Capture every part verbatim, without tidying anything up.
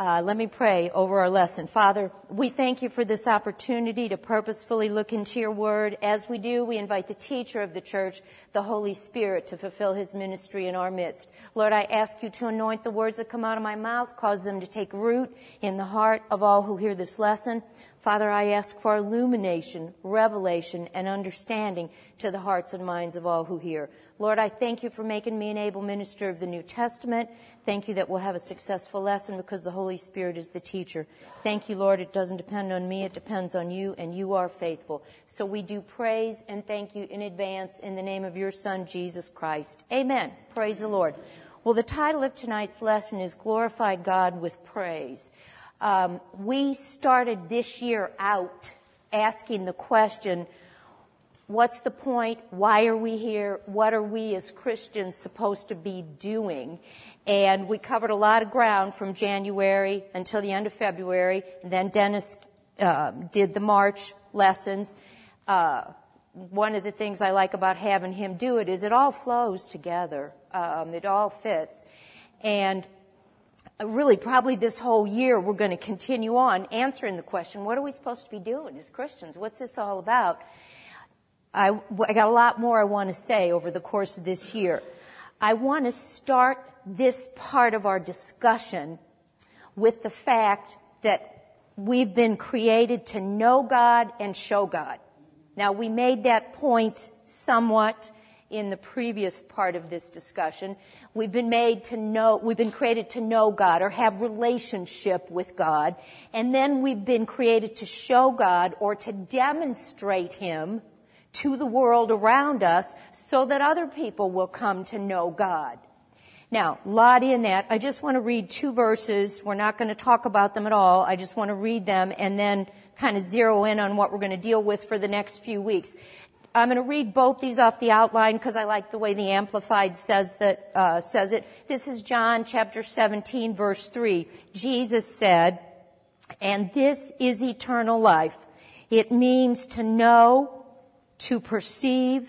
Uh, let me pray over our lesson. Father, we thank you for this opportunity to purposefully look into your word. As we do, we invite the teacher of the church, the Holy Spirit, to fulfill his ministry in our midst. Lord, I ask you to anoint the words that come out of my mouth, cause them to take root in the heart of all who hear this lesson. Father, I ask for illumination, revelation, and understanding to the hearts and minds of all who hear. Lord, I thank you for making me an able minister of the New Testament. Thank you that we'll have a successful lesson because the Holy Spirit is the teacher. Thank you, Lord, it doesn't depend on me, it depends on you, and you are faithful. So we do praise and thank you in advance in the name of your Son, Jesus Christ. Amen. Praise the Lord. Well, the title of tonight's lesson is Glorify God with Praise. Um, we started this year out asking the question, what's the point? Why are we here? What are we as Christians supposed to be doing? And we covered a lot of ground from January until the end of February. And then Dennis uh, did the March lessons. Uh, one of the things I like about having him do it is it all flows together. Um, it all fits. And really, probably this whole year, we're going to continue on answering the question, what are we supposed to be doing as Christians? What's this all about? I, I got a lot more I want to say over the course of this year. I want to start this part of our discussion with the fact that we've been created to know God and show God. Now, we made that point somewhat in the previous part of this discussion. We've been made to know, we've been created to know God or have relationship with God. And then we've been created to show God or to demonstrate Him to the world around us so that other people will come to know God. Now, a lot in that. I just want to read two verses. We're not going to talk about them at all. I just want to read them and then kind of zero in on what we're going to deal with for the next few weeks. I'm going to read both these off the outline because I like the way the Amplified says that uh, says it. This is John chapter seventeen, verse three. Jesus said, "And this is eternal life. It means to know, to perceive,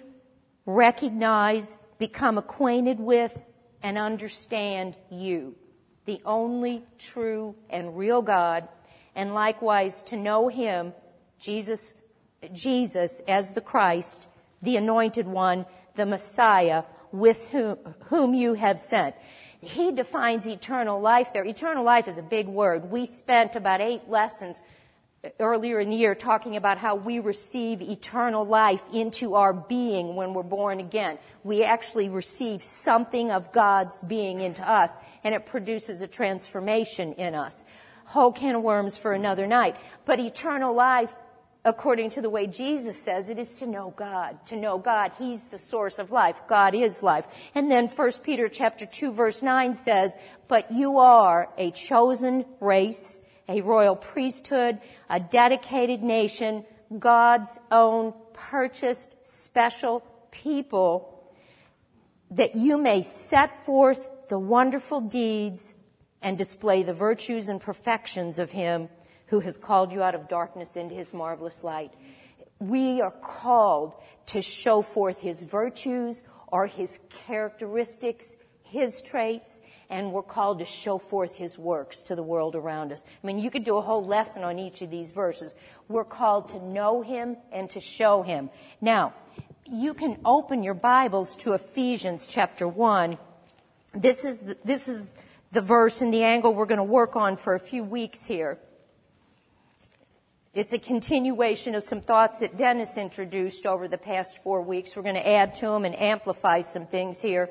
recognize, become acquainted with, and understand you, the only true and real God, and likewise to know Him, Jesus Jesus as the Christ, the Anointed One, the Messiah, with whom, whom you have sent." He defines eternal life there. Eternal life is a big word. We spent about eight lessons earlier in the year talking about how we receive eternal life into our being when we're born again. We actually receive something of God's being into us, and it produces a transformation in us. Whole can of worms for another night. But eternal life, according to the way Jesus says it, is to know God. To know God. He's the source of life. God is life. And then First Peter chapter two verse nine says, "But you are a chosen race, a royal priesthood, a dedicated nation, God's own purchased special people, that you may set forth the wonderful deeds and display the virtues and perfections of Him who has called you out of darkness into His marvelous light." We are called to show forth His virtues or His characteristics, His traits, and we're called to show forth His works to the world around us. I mean, you could do a whole lesson on each of these verses. We're called to know Him and to show Him. Now, you can open your Bibles to Ephesians chapter one. This is the, this is the verse and the angle we're going to work on for a few weeks here. It's a continuation of some thoughts that Dennis introduced over the past four weeks. We're going to add to them and amplify some things here.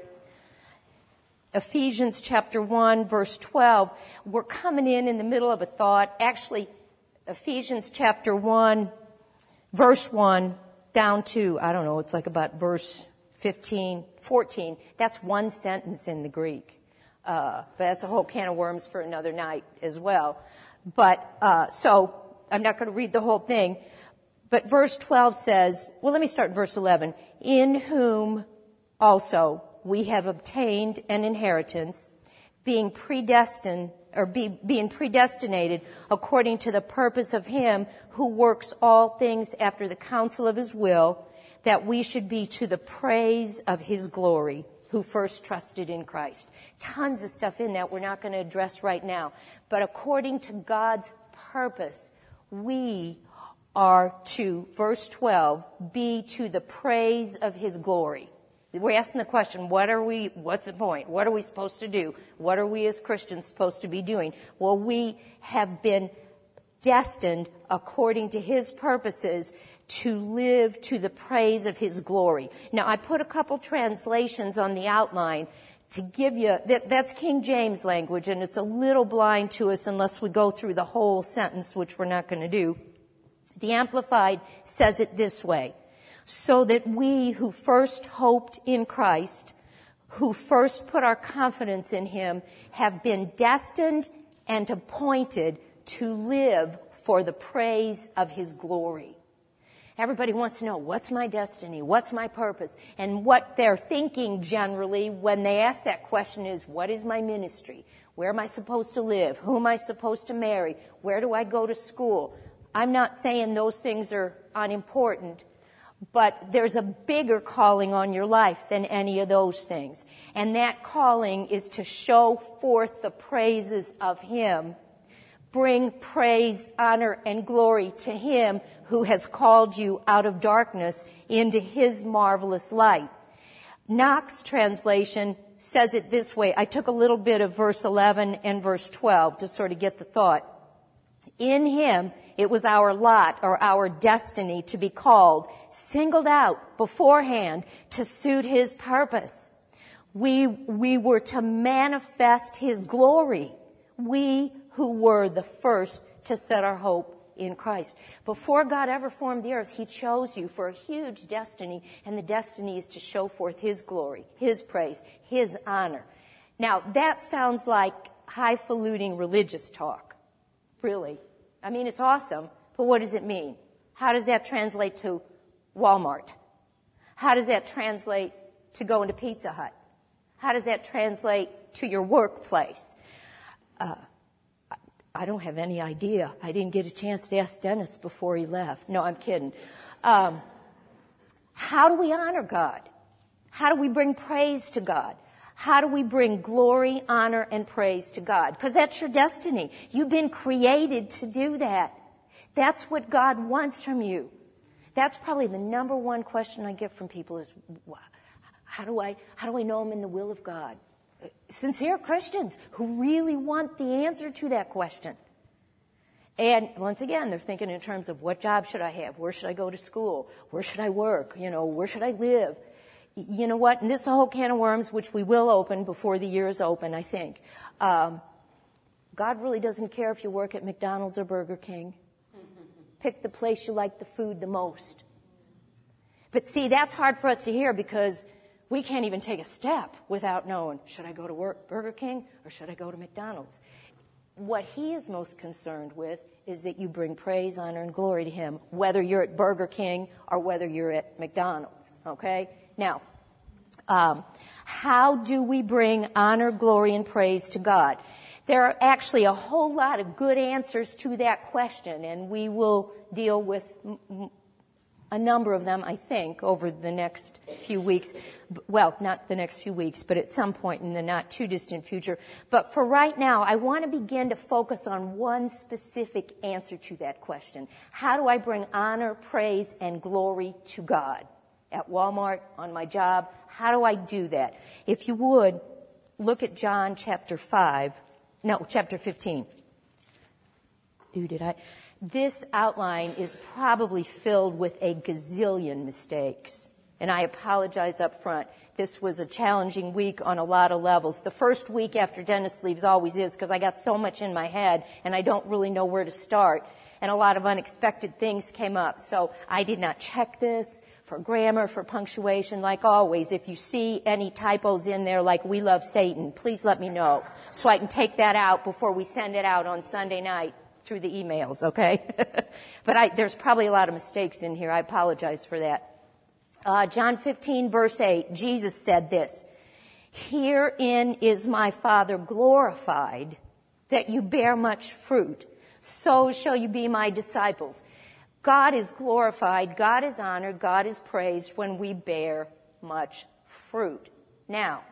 Ephesians chapter one, verse twelve. We're coming in in the middle of a thought. Actually, Ephesians chapter one, verse one, down to, I don't know, it's like about verse fifteen, fourteen. That's one sentence in the Greek. Uh, but that's a whole can of worms for another night as well. But, uh, so, I'm not going to read the whole thing, but verse twelve says, well, let me start in verse eleven. "In whom also we have obtained an inheritance, being predestined, or be, being predestinated according to the purpose of Him who works all things after the counsel of His will, that we should be to the praise of His glory. who first trusted in Christ. Tons of stuff in that we're not going to address right now. But according to God's purpose, we are to, verse twelve, be to the praise of his glory. We're asking the question, what are we, what's the point? What are we supposed to do? What are we as Christians supposed to be doing? Well, we have been destined, according to his purposes, to live to the praise of his glory. Now, I put a couple translations on the outline to give you, that, that's King James language, and it's a little blind to us unless we go through the whole sentence, which we're not going to do. The Amplified says it this way: so that we who first hoped in Christ, who first put our confidence in him, have been destined and appointed to live for the praise of his glory. Everybody wants to know, what's my destiny? What's my purpose? And what they're thinking generally when they ask that question is, what is my ministry? Where am I supposed to live? Who am I supposed to marry? Where do I go to school? I'm not saying those things are unimportant, but there's a bigger calling on your life than any of those things. And that calling is to show forth the praises of him. Bring praise, honor, and glory to him who has called you out of darkness into his marvelous light. Knox translation says it this way. I took a little bit of verse eleven and verse twelve to sort of get the thought. In him, it was our lot or our destiny to be called, singled out beforehand to suit his purpose. We, we were to manifest his glory. We who were the first to set our hope in Christ. Before God ever formed the earth, he chose you for a huge destiny, and the destiny is to show forth his glory, his praise, his honor. Now, that sounds like highfalutin religious talk, really. I mean, it's awesome, but what does it mean? How does that translate to Walmart? How does that translate to going to Pizza Hut? How does that translate to your workplace? Uh, I don't have any idea. I didn't get a chance to ask Dennis before he left. No, I'm kidding. Um, how do we honor God? How do we bring praise to God? How do we bring glory, honor, and praise to God? Because that's your destiny. You've been created to do that. That's what God wants from you. That's probably the number one question I get from people is, how do I, how do I know I'm in the will of God? Sincere Christians who really want the answer to that question. And once again, they're thinking in terms of what job should I have? Where should I go to school? Where should I work? You know, where should I live? You know what? And this is a whole can of worms, which we will open before the year is open, I think. Um, God really doesn't care if you work at McDonald's or Burger King. Pick the place you like the food the most. But see, that's hard for us to hear because we can't even take a step without knowing, should I go to work, Burger King or should I go to McDonald's? What he is most concerned with is that you bring praise, honor, and glory to him, whether you're at Burger King or whether you're at McDonald's, okay? Now, um, how do we bring honor, glory, and praise to God? There are actually a whole lot of good answers to that question, and we will deal with m- m- a number of them, I think, over the next few weeks. Well, not the next few weeks, but at some point in the not too distant future. But for right now, I want to begin to focus on one specific answer to that question. How do I bring honor, praise, and glory to God? At Walmart, on my job, how do I do that? If you would, look at John chapter five, no, chapter fifteen. Dude, did I? This outline is probably filled with a gazillion mistakes, and I apologize up front. This was a challenging week on a lot of levels. The first week after Dennis leaves always is, because I got so much in my head, and I don't really know where to start, and a lot of unexpected things came up. So I did not check this for grammar, for punctuation, like always. If you see any typos in there, like "we love Satan," please let me know so I can take that out before we send it out on Sunday night through the emails, okay? But I, there's probably a lot of mistakes in here. I apologize for that. Uh, John fifteen, verse eight, Jesus said this, "Herein is my Father glorified, that you bear much fruit. So shall you be my disciples." God is glorified, God is honored, God is praised when we bear much fruit. Now,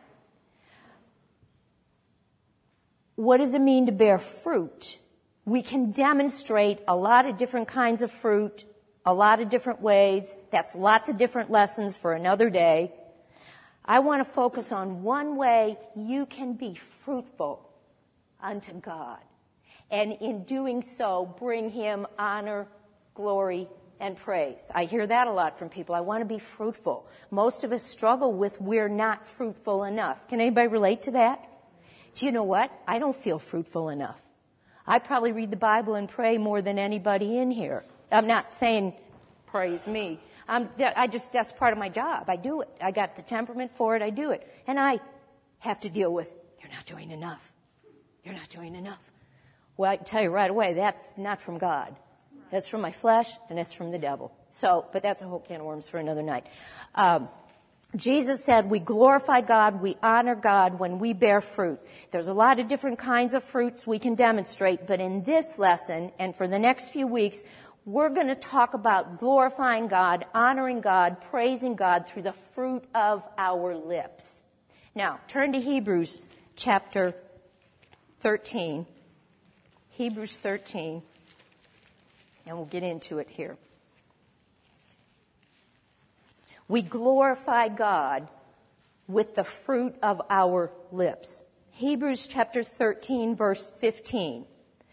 What does it mean to bear fruit? We can demonstrate a lot of different kinds of fruit, a lot of different ways. That's lots of different lessons for another day. I want to focus on one way you can be fruitful unto God. And in doing so, bring him honor, glory, and praise. I hear that a lot from people. I want to be fruitful. Most of us struggle with we're not fruitful enough. Can anybody relate to that? Do you know what? I don't feel fruitful enough. I probably read the Bible and pray more than anybody in here. I'm not saying praise me. I'm, I just, that's part of my job. I do it. I got the temperament for it. I do it. And I have to deal with, you're not doing enough. You're not doing enough. Well, I can tell you right away, that's not from God. That's from my flesh, and that's from the devil. So, but that's a whole can of worms for another night. Um, Jesus said we glorify God, we honor God when we bear fruit. There's a lot of different kinds of fruits we can demonstrate, but in this lesson and for the next few weeks, we're going to talk about glorifying God, honoring God, praising God through the fruit of our lips. Now, turn to Hebrews chapter thirteen. Hebrews thirteen, and we'll get into it here. We glorify God with the fruit of our lips. Hebrews chapter thirteen, verse fifteen.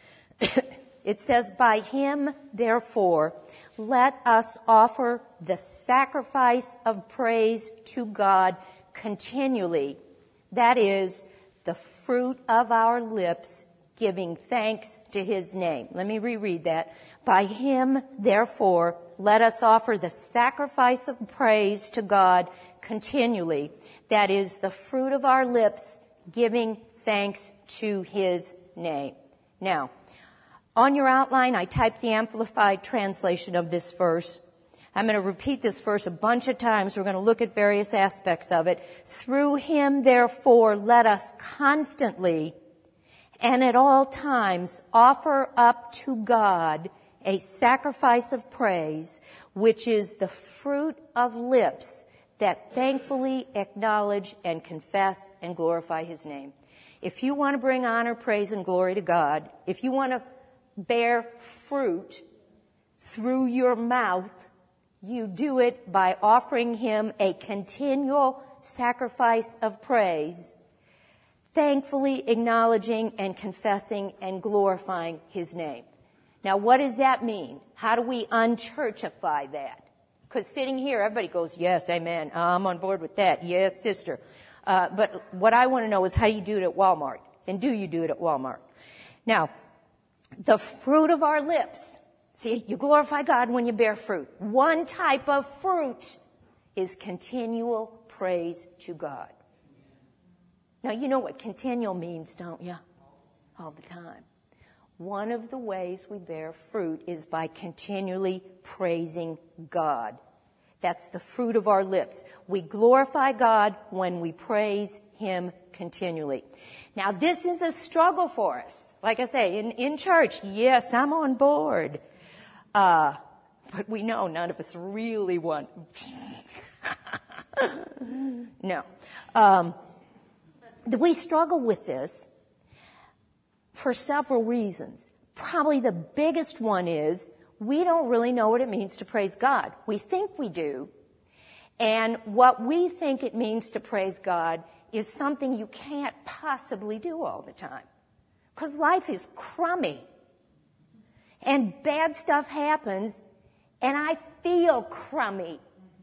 It says, by him, therefore, let us offer the sacrifice of praise to God continually. That is, the fruit of our lips, giving thanks to his name. Let me reread that. By him, therefore, let us offer the sacrifice of praise to God continually. That is the fruit of our lips, giving thanks to his name. Now, on your outline, I typed the Amplified translation of this verse. I'm going to repeat this verse a bunch of times. We're going to look at various aspects of it. Through him, therefore, let us constantly and at all times offer up to God a sacrifice of praise, which is the fruit of lips that thankfully acknowledge and confess and glorify his name. If you want to bring honor, praise, and glory to God, if you want to bear fruit through your mouth, you do it by offering him a continual sacrifice of praise, thankfully acknowledging and confessing and glorifying his name. Now, what does that mean? How do we unchurchify that? Because sitting here, everybody goes, yes, amen, I'm on board with that, yes, sister. Uh, but what I want to know is how you do it at Walmart, and do you do it at Walmart? Now, the fruit of our lips. See, you glorify God when you bear fruit. One type of fruit is continual praise to God. Now, you know what continual means, don't you? All the time. One of the ways we bear fruit is by continually praising God. That's the fruit of our lips. We glorify God when we praise him continually. Now, this is a struggle for us. Like I say, in, in church, yes, I'm on board. Uh, but we know none of us really want. No. Um, we struggle with this for several reasons. Probably the biggest one is we don't really know what it means to praise God. We think we do. And what we think it means to praise God is something you can't possibly do all the time. Because life is crummy. And bad stuff happens, and I feel crummy.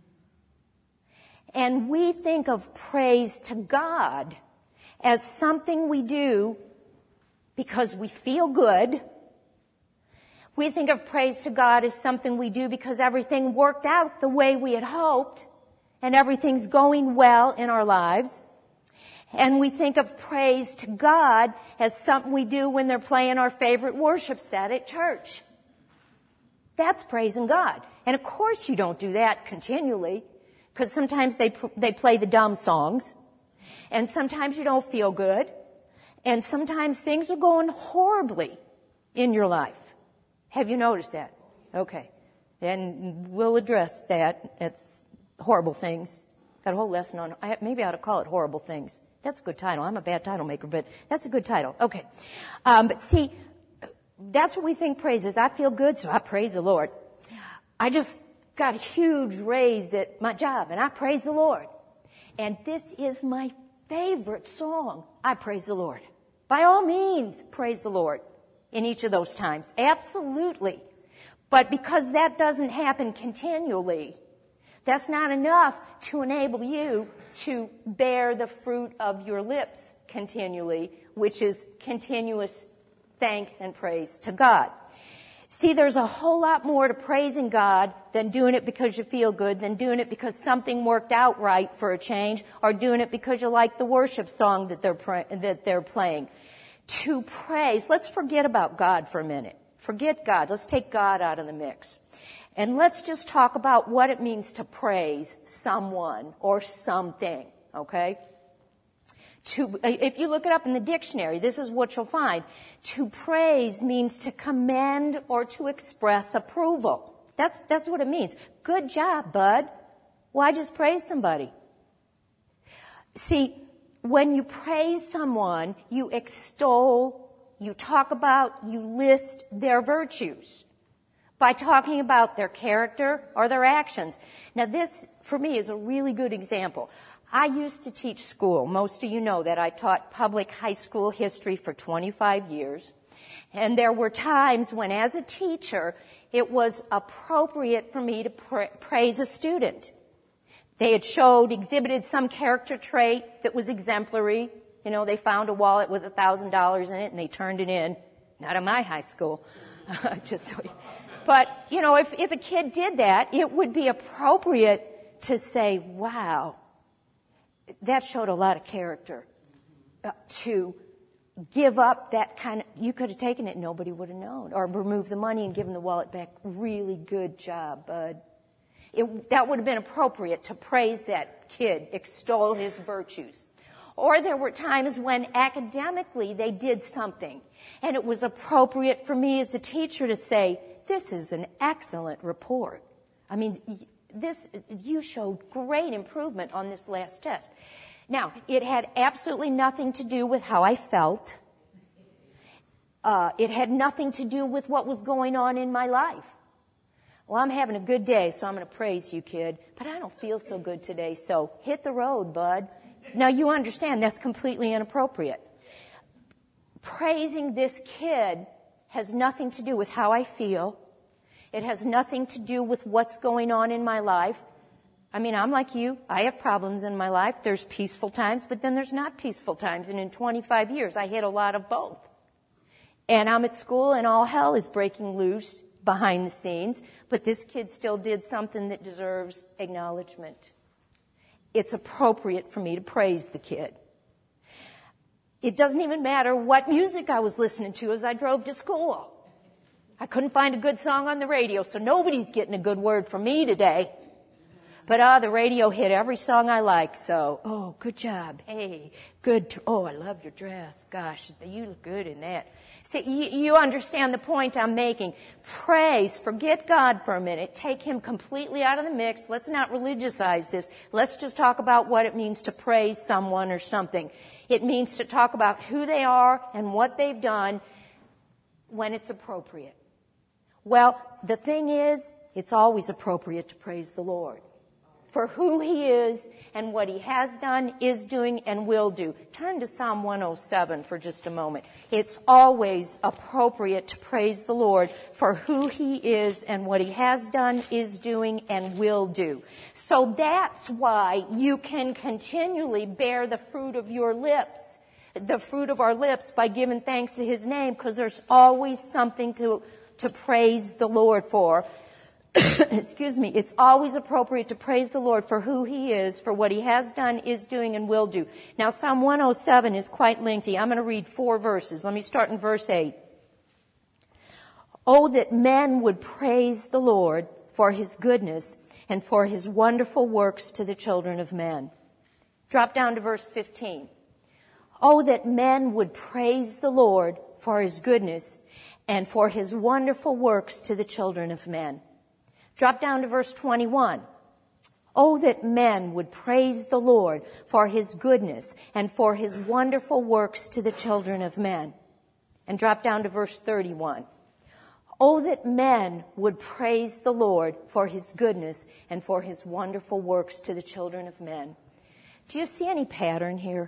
And we think of praise to God as something we do because we feel good. We think of praise to God as something we do because everything worked out the way we had hoped, and everything's going well in our lives. And we think of praise to God as something we do when they're playing our favorite worship set at church. That's praising God. And of course you don't do that continually, because sometimes they they play the dumb songs, and sometimes you don't feel good, and sometimes things are going horribly in your life. Have you noticed that? Okay. And we'll address that. It's horrible things. Got a whole lesson on, maybe I ought to call it horrible things. That's a good title. I'm a bad title maker, but that's a good title. Okay. Um, but see, that's what we think praise is. I feel good, so I praise the Lord. I just got a huge raise at my job, and I praise the Lord. And this is my favorite song. I praise the Lord. By all means, praise the Lord in each of those times. Absolutely. But because that doesn't happen continually, that's not enough to enable you to bear the fruit of your lips continually, which is continuous thanks and praise to God. See, there's a whole lot more to praising God than doing it because you feel good, than doing it because something worked out right for a change, or doing it because you like the worship song that they're pra- that they're playing. To praise, let's forget about God for a minute. Forget God. Let's take God out of the mix. And let's just talk about what it means to praise someone or something, okay? To, if you look it up in the dictionary, this is what you'll find. To praise means to commend or to express approval. That's, that's what it means. Good job, bud. Why just praise somebody? See, when you praise someone, you extol, you talk about, you list their virtues by talking about their character or their actions. Now this, for me, is a really good example. I used to teach school. Most of you know that I taught public high school history for twenty-five years. And there were times when, as a teacher, it was appropriate for me to pra- praise a student. They had showed, exhibited some character trait that was exemplary. You know, they found a wallet with a thousand dollars in it and they turned it in. Not at my high school. Just so you, but, you know, if, if a kid did that, it would be appropriate to say, wow, that showed a lot of character. Uh, to give up that kind of, you could have taken it and nobody would have known. Or removed the money and given the wallet back. Really good job, bud. It, that would have been appropriate to praise that kid, extol his virtues. Or there were times when academically they did something, and it was appropriate for me as the teacher to say, this is an excellent report. I mean, this, you showed great improvement on this last test. Now, it had absolutely nothing to do with how I felt. Uh, it had nothing to do with what was going on in my life. Well, I'm having a good day, so I'm going to praise you, kid. But I don't feel so good today, so hit the road, bud. Now, you understand that's completely inappropriate. Praising this kid has nothing to do with how I feel. It has nothing to do with what's going on in my life. I mean, I'm like you. I have problems in my life. There's peaceful times, but then there's not peaceful times. And in twenty-five years, I hit a lot of both. And I'm at school, and all hell is breaking loose behind the scenes. But this kid still did something that deserves acknowledgement. It's appropriate for me to praise the kid. It doesn't even matter what music I was listening to as I drove to school. I couldn't find a good song on the radio, so nobody's getting a good word from me today. But, ah, the radio hit every song I like, so, oh, good job. Hey, good. T- oh, I love your dress. Gosh, you look good in that. See, you, you understand the point I'm making. Praise, forget God for a minute. Take Him completely out of the mix. Let's not religiousize this. Let's just talk about what it means to praise someone or something. It means to talk about who they are and what they've done when it's appropriate. Well, the thing is, it's always appropriate to praise the Lord for who He is and what He has done, is doing, and will do. Turn to Psalm one oh seven for just a moment. It's always appropriate to praise the Lord for who He is and what He has done, is doing, and will do. So that's why you can continually bear the fruit of your lips, the fruit of our lips, by giving thanks to His name, because there's always something to, to praise the Lord for. Excuse me, it's always appropriate to praise the Lord for who He is, for what He has done, is doing, and will do. Now, Psalm one oh seven is quite lengthy. I'm going to read four verses. Let me start in verse eight. Oh, that men would praise the Lord for His goodness and for His wonderful works to the children of men. Drop down to verse fifteen. Oh, that men would praise the Lord for His goodness and for His wonderful works to the children of men. Drop down to verse twenty-one. Oh, that men would praise the Lord for his goodness and for his wonderful works to the children of men. And drop down to verse thirty-one. Oh, that men would praise the Lord for his goodness and for his wonderful works to the children of men. Do you see any pattern here?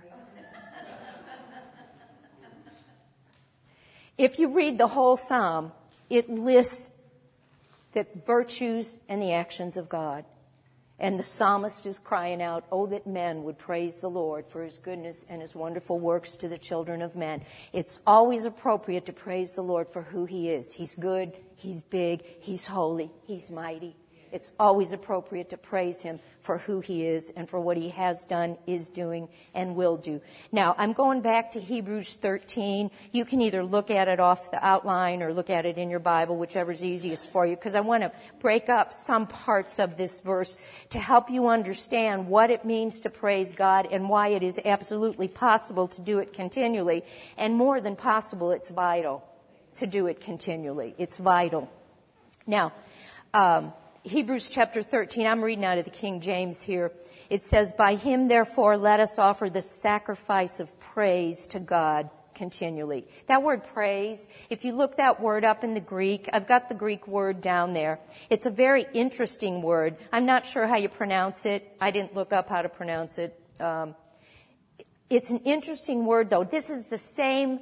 If you read the whole psalm, it lists the virtues and the actions of God. And the psalmist is crying out, oh, that men would praise the Lord for his goodness and his wonderful works to the children of men. It's always appropriate to praise the Lord for who he is. He's good, he's big, he's holy, he's mighty. It's always appropriate to praise him for who he is and for what he has done, is doing, and will do. Now, I'm going back to Hebrews thirteen. You can either look at it off the outline or look at it in your Bible, whichever's easiest for you, because I want to break up some parts of this verse to help you understand what it means to praise God and why it is absolutely possible to do it continually. And more than possible, it's vital to do it continually. It's vital. Now, um, Hebrews chapter thirteen, I'm reading out of the King James here. It says, by him, therefore, let us offer the sacrifice of praise to God continually. That word praise, if you look that word up in the Greek, I've got the Greek word down there. It's a very interesting word. I'm not sure how you pronounce it. I didn't look up how to pronounce it. Um, it's an interesting word, though. This is the same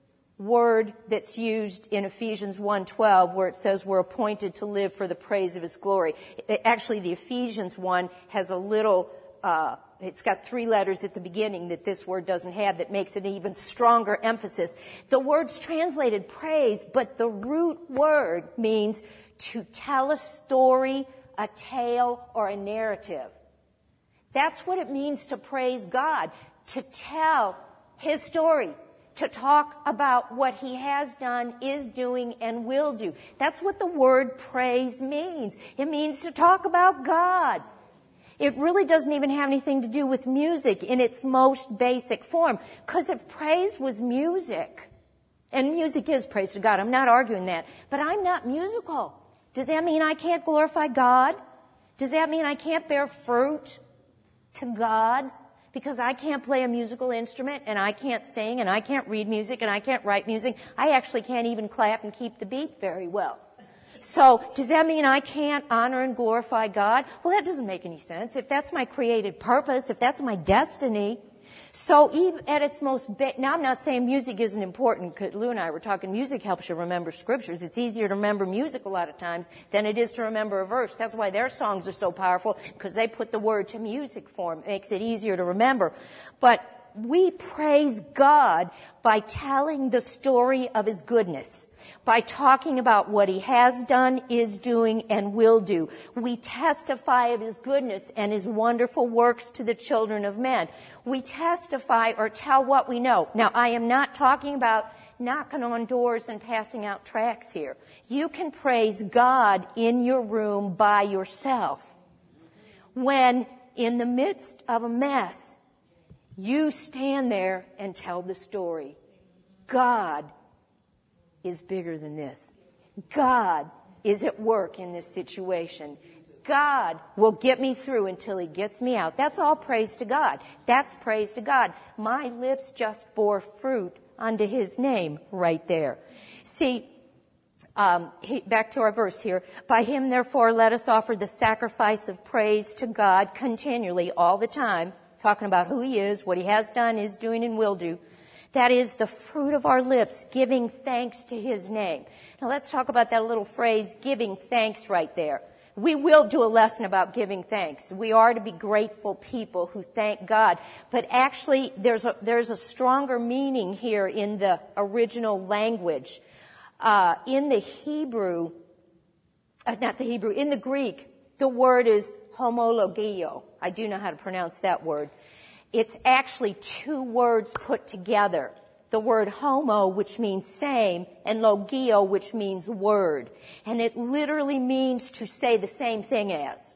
word that's used in Ephesians one twelve, where it says we're appointed to live for the praise of his glory. It, actually, the Ephesians one has a little, uh, it's got three letters at the beginning that this word doesn't have that makes it an even stronger emphasis. The word's translated praise, but the root word means to tell a story, a tale, or a narrative. That's what it means to praise God, to tell his story, to talk about what he has done, is doing, and will do. That's what the word praise means. It means to talk about God. It really doesn't even have anything to do with music in its most basic form. Because if praise was music, and music is praise to God, I'm not arguing that, but I'm not musical. Does that mean I can't glorify God? Does that mean I can't bear fruit to God? Because I can't play a musical instrument, and I can't sing, and I can't read music, and I can't write music. I actually can't even clap and keep the beat very well. So does that mean I can't honor and glorify God? Well, that doesn't make any sense. If that's my created purpose, if that's my destiny. So even at its most, ba- now I'm not saying music isn't important, because Lou and I were talking, music helps you remember scriptures. It's easier to remember music a lot of times than it is to remember a verse. That's why their songs are so powerful, because they put the word to music form. It makes it easier to remember. But we praise God by telling the story of his goodness, by talking about what he has done, is doing, and will do. We testify of his goodness and his wonderful works to the children of men. We testify or tell what we know. Now, I am not talking about knocking on doors and passing out tracts here. You can praise God in your room by yourself. When in the midst of a mess, you stand there and tell the story. God is bigger than this. God is at work in this situation. God will get me through until he gets me out. That's all praise to God. That's praise to God. My lips just bore fruit unto his name right there. See, um, he, back to our verse here. By him, therefore, let us offer the sacrifice of praise to God continually, all the time, talking about who he is, what he has done, is doing, and will do. That is the fruit of our lips, giving thanks to his name. Now let's talk about that little phrase, giving thanks, right there. We will do a lesson about giving thanks. We are to be grateful people who thank God. But actually, there's a, there's a stronger meaning here in the original language. Uh, in the Hebrew, uh, not the Hebrew, in the Greek, the word is homologio. I do know how to pronounce that word. It's actually two words put together. The word homo, which means same, and logio, which means word. And it literally means to say the same thing as.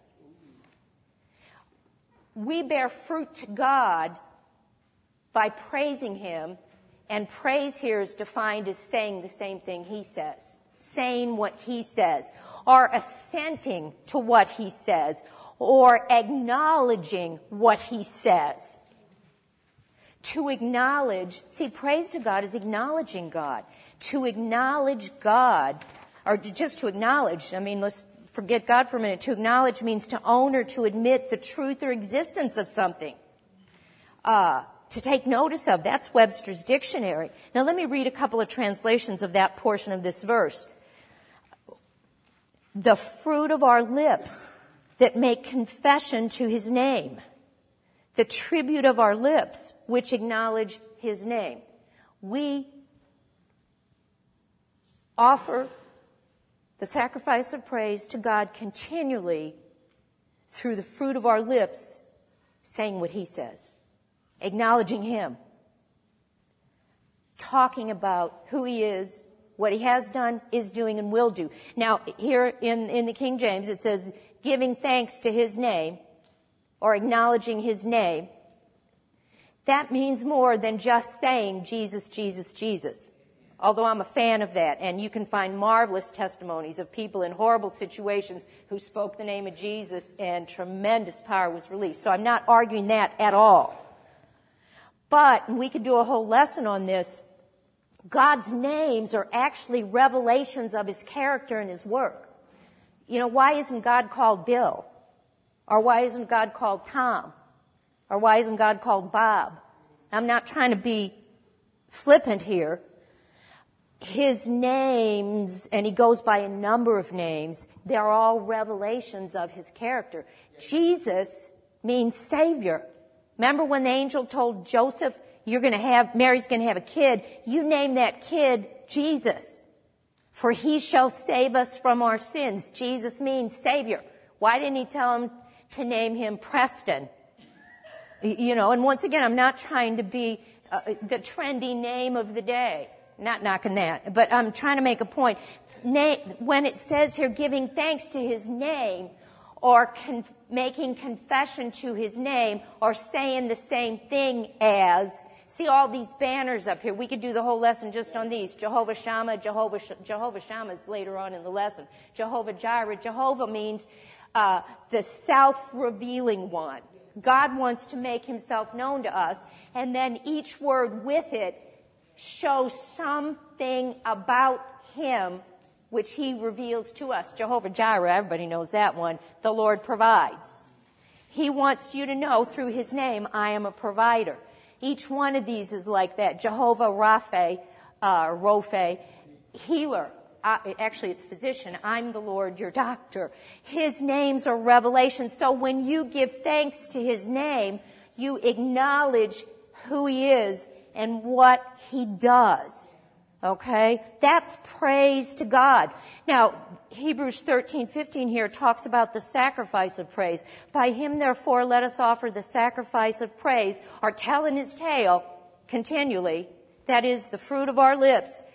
We bear fruit to God by praising him, and praise here is defined as saying the same thing he says. saying what he says, or assenting to what he says, or acknowledging what he says. To acknowledge, see, praise to God is acknowledging God. To acknowledge God, or just to acknowledge, I mean, let's forget God for a minute. To acknowledge means to own or to admit the truth or existence of something. Uh, to take notice of. That's Webster's dictionary. Now let me read a couple of translations of that portion of this verse. The fruit of our lips that make confession to his name. The tribute of our lips which acknowledge his name. We offer the sacrifice of praise to God continually through the fruit of our lips, saying what he says, acknowledging him, talking about who he is, what he has done, is doing, and will do. Now, here in, in the King James, it says, giving thanks to his name, or acknowledging his name. That means more than just saying Jesus, Jesus, Jesus. Although I'm a fan of that, and you can find marvelous testimonies of people in horrible situations who spoke the name of Jesus and tremendous power was released. So I'm not arguing that at all. But, and we could do a whole lesson on this, God's names are actually revelations of his character and his work. You know, why isn't God called Bill? Or why isn't God called Tom? Or why isn't God called Bob? I'm not trying to be flippant here. His names, and he goes by a number of names, they're all revelations of his character. Jesus means Savior. Remember when the angel told Joseph, you're going to have, Mary's going to have a kid, you name that kid Jesus. For he shall save us from our sins. Jesus means Savior. Why didn't he tell him to name him Preston? You know, and once again, I'm not trying to be uh, the trendy name of the day. Not knocking that, but I'm trying to make a point. Na- when it says here, giving thanks to his name, or con- making confession to his name, or saying the same thing as, see all these banners up here. We could do the whole lesson just on these. Jehovah Shammah, Jehovah, Jehovah Shammah is later on in the lesson. Jehovah Jireh. Jehovah means uh, the self-revealing one. God wants to make himself known to us, and then each word with it shows something about him which he reveals to us. Jehovah Jireh, everybody knows that one. The Lord provides. He wants you to know through his name, I am a provider. Each one of these is like that. Jehovah Rapha, uh, Rophe, healer. Uh, actually, it's physician. I'm the Lord, your doctor. His names are revelations. So when you give thanks to his name, you acknowledge who he is and what he does. Okay? That's praise to God. Now, Hebrews thirteen fifteen here talks about the sacrifice of praise. By him, therefore, let us offer the sacrifice of praise, or telling his tale continually, that is the fruit of our lips,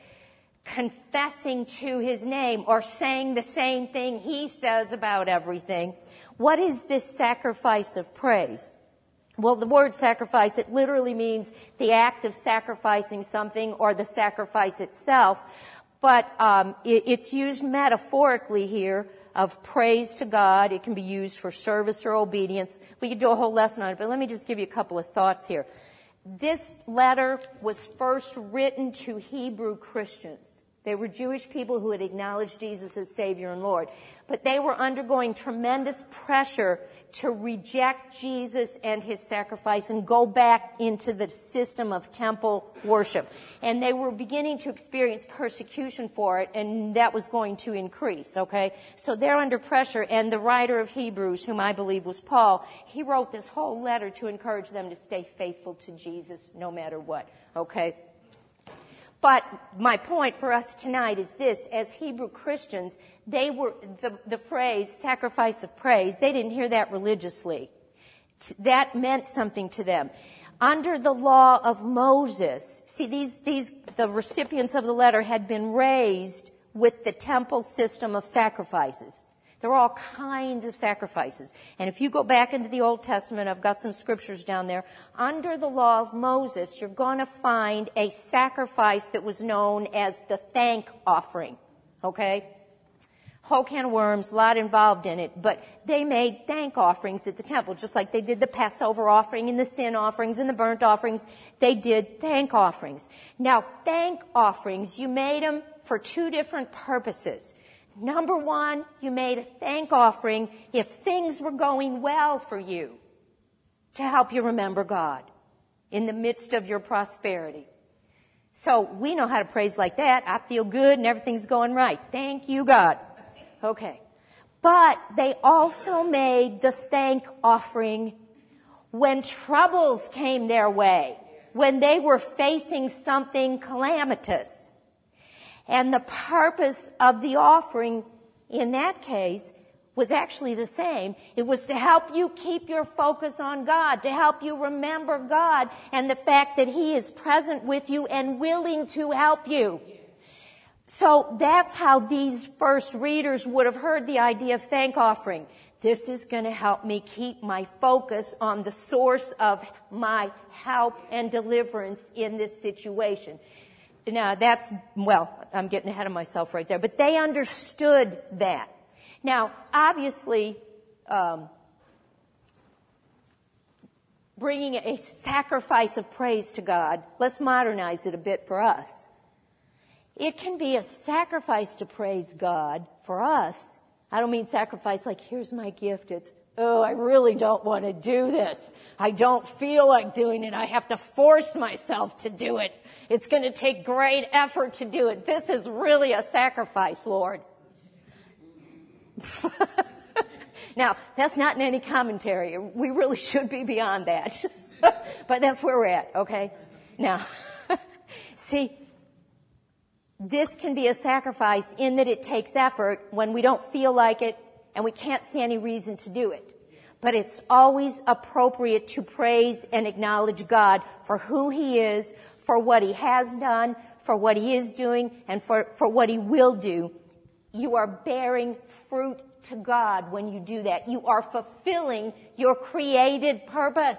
confessing to his name, or saying the same thing he says about everything. What is this sacrifice of praise? Well, the word sacrifice, it literally means the act of sacrificing something or the sacrifice itself. But um, it, it's used metaphorically here of praise to God. It can be used for service or obedience. We could do a whole lesson on it, but let me just give you a couple of thoughts here. This letter was first written to Hebrew Christians. They were Jewish people who had acknowledged Jesus as Savior and Lord. But they were undergoing tremendous pressure to reject Jesus and his sacrifice and go back into the system of temple worship. And they were beginning to experience persecution for it, and that was going to increase, okay? So they're under pressure, and the writer of Hebrews, whom I believe was Paul, he wrote this whole letter to encourage them to stay faithful to Jesus no matter what, okay? But my point for us tonight is this: as Hebrew Christians, they were, the, the phrase sacrifice of praise, they didn't hear that religiously. That meant something to them. Under the law of Moses, see, these, these, the recipients of the letter had been raised with the temple system of sacrifices. There were all kinds of sacrifices. And if you go back into the Old Testament, I've got some scriptures down there. Under the law of Moses, you're going to find a sacrifice that was known as the thank offering. okay? Whole can of worms, a lot involved in it, but they made thank offerings at the temple, just like they did the Passover offering and the sin offerings and the burnt offerings. They did thank offerings. Now, thank offerings, you made them for two different purposes. Number one, you made a thank offering if things were going well for you, to help you remember God in the midst of your prosperity. So we know how to praise like that. I feel good and everything's going right. Thank you, God. Okay. But they also made the thank offering when troubles came their way, when they were facing something calamitous. And the purpose of the offering in that case was actually the same. It was to help you keep your focus on God, to help you remember God and the fact that He is present with you and willing to help you. So that's how these first readers would have heard the idea of thank offering. This is going to help me keep my focus on the source of my help and deliverance in this situation. Now that's, well, I'm getting ahead of myself right there, but they understood that. Now, obviously, um, bringing a sacrifice of praise to God, let's modernize it a bit for us. It can be a sacrifice to praise God for us. I don't mean sacrifice like, here's my gift. It's, oh, I really don't want to do this. I don't feel like doing it. I have to force myself to do it. It's going to take great effort to do it. This is really a sacrifice, Lord. Now, that's not in any commentary. We really should be beyond that. But that's where we're at, okay? Now, see, this can be a sacrifice in that it takes effort when we don't feel like it and we can't see any reason to do it. But it's always appropriate to praise and acknowledge God for who He is, for what He has done, for what He is doing, and for, for what He will do. You are bearing fruit to God when you do that. You are fulfilling your created purpose.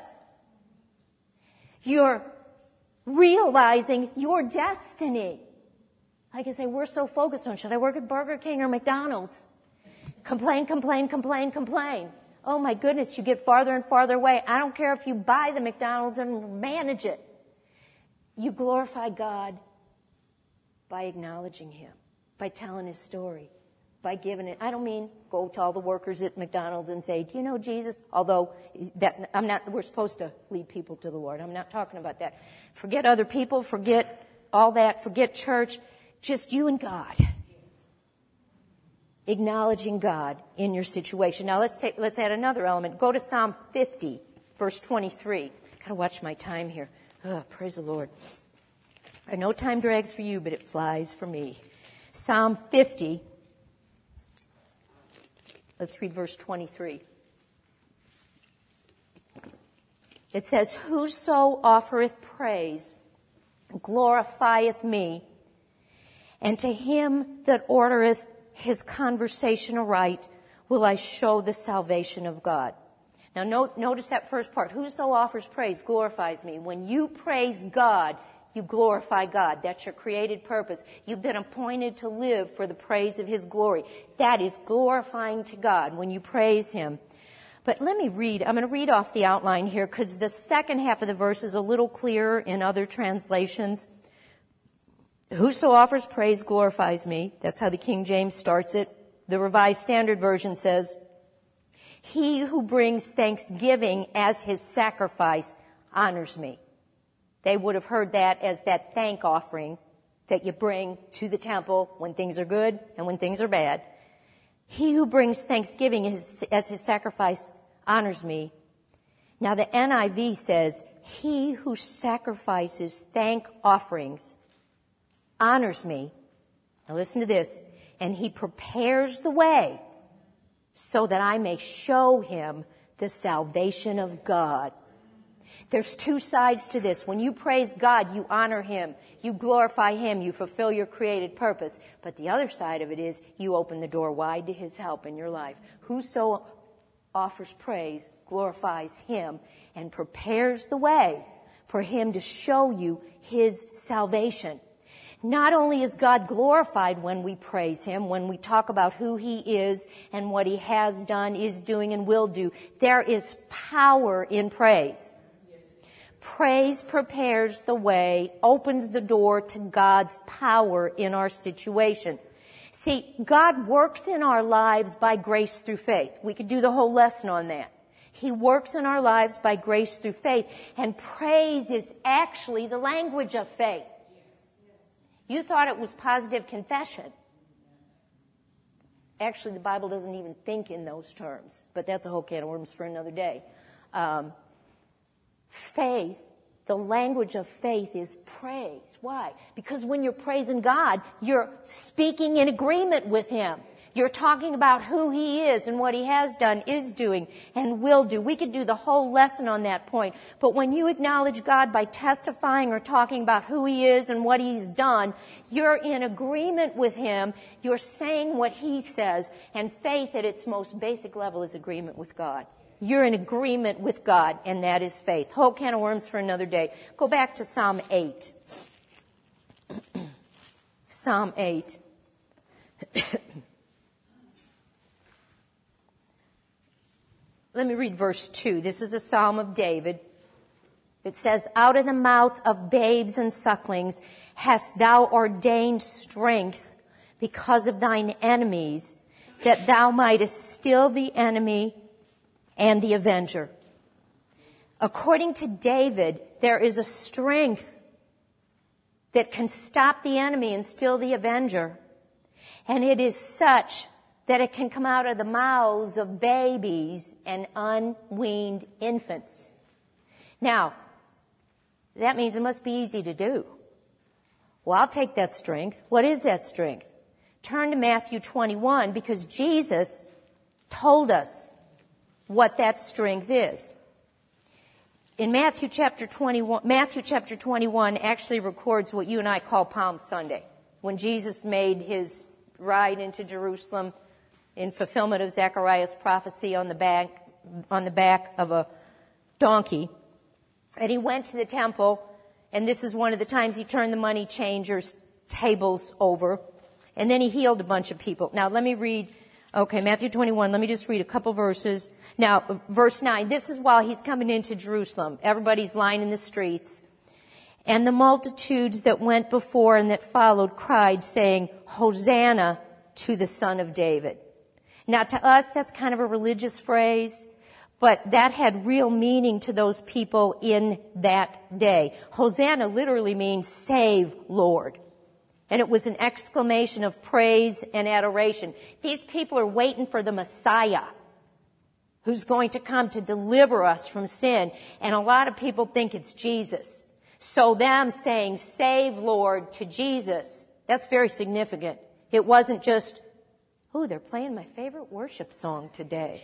You're realizing your destiny. Like I say, we're so focused on, should I work at Burger King or McDonald's? Complain, complain, complain, complain. Oh my goodness, you get farther and farther away. I don't care if you buy the McDonald's and manage it. You glorify God by acknowledging Him, by telling His story, by giving it. I don't mean go to all the workers at McDonald's and say, do you know Jesus? Although that I'm not, we're supposed to lead people to the Lord. I'm not talking about that. Forget other people, forget all that, forget church. Just you and God. Acknowledging God in your situation. Now let's take, let's add another element. Go to Psalm fifty, verse twenty-three. Gotta watch my time here. Oh, praise the Lord. I know time drags for you, but it flies for me. Psalm fifty. Let's read verse twenty-three. It says, whoso offereth praise glorifieth me, and to him that ordereth his conversation aright will I show the salvation of God. Now note, notice that first part. Whoso offers praise glorifies me. When you praise God, you glorify God. That's your created purpose. You've been appointed to live for the praise of His glory. That is glorifying to God when you praise Him. But let me read. I'm going to read off the outline here because the second half of the verse is a little clearer in other translations. Whoso offers praise glorifies me. That's how the King James starts it. The Revised Standard Version says, he who brings thanksgiving as his sacrifice honors me. They would have heard that as that thank offering that you bring to the temple when things are good and when things are bad. He who brings thanksgiving as, as his sacrifice honors me. Now the N I V says, he who sacrifices thank offerings honors me. Now listen to this. And he prepares the way so that I may show him the salvation of God. There's two sides to this. When you praise God, you honor Him. You glorify Him. You fulfill your created purpose. But the other side of it is you open the door wide to His help in your life. Whoso offers praise glorifies Him and prepares the way for Him to show you His salvation. Not only is God glorified when we praise Him, when we talk about who He is and what He has done, is doing, and will do, there is power in praise. Praise prepares the way, opens the door to God's power in our situation. See, God works in our lives by grace through faith. We could do the whole lesson on that. He works in our lives by grace through faith, and praise is actually the language of faith. You thought it was positive confession. Actually, the Bible doesn't even think in those terms, but that's a whole can of worms for another day. Um, faith, the language of faith is praise. Why? Because when you're praising God, you're speaking in agreement with Him. You're talking about who He is and what He has done, is doing, and will do. We could do the whole lesson on that point. But when you acknowledge God by testifying or talking about who He is and what He's done, you're in agreement with Him. You're saying what He says. And faith at its most basic level is agreement with God. You're in agreement with God, and that is faith. Whole can of worms for another day. Go back to Psalm eight. Psalm eight. Let me read verse two. This is a psalm of David. It says, out of the mouth of babes and sucklings hast thou ordained strength because of thine enemies, that thou mightest still the enemy and the avenger. According to David, there is a strength that can stop the enemy and still the avenger. And it is such that it can come out of the mouths of babies and unweaned infants. Now, that means it must be easy to do. Well, I'll take that strength. What is that strength? Turn to Matthew twenty-one, because Jesus told us what that strength is. In Matthew chapter twenty-one, Matthew chapter twenty-one actually records what you and I call Palm Sunday, when Jesus made his ride into Jerusalem in fulfillment of Zechariah's prophecy on the back, on the back of a donkey. And he went to the temple, and this is one of the times he turned the money changers' tables over. And then he healed a bunch of people. Now let me read, okay, Matthew twenty-one, let me just read a couple verses. Now, verse nine, this is while he's coming into Jerusalem. Everybody's lining the streets. And the multitudes that went before and that followed cried, saying, Hosanna to the Son of David. Now, to us, that's kind of a religious phrase, but that had real meaning to those people in that day. Hosanna literally means save, Lord. And it was an exclamation of praise and adoration. These people are waiting for the Messiah who's going to come to deliver us from sin. And a lot of people think it's Jesus. So them saying, save, Lord, to Jesus, that's very significant. It wasn't just, oh, they're playing my favorite worship song today.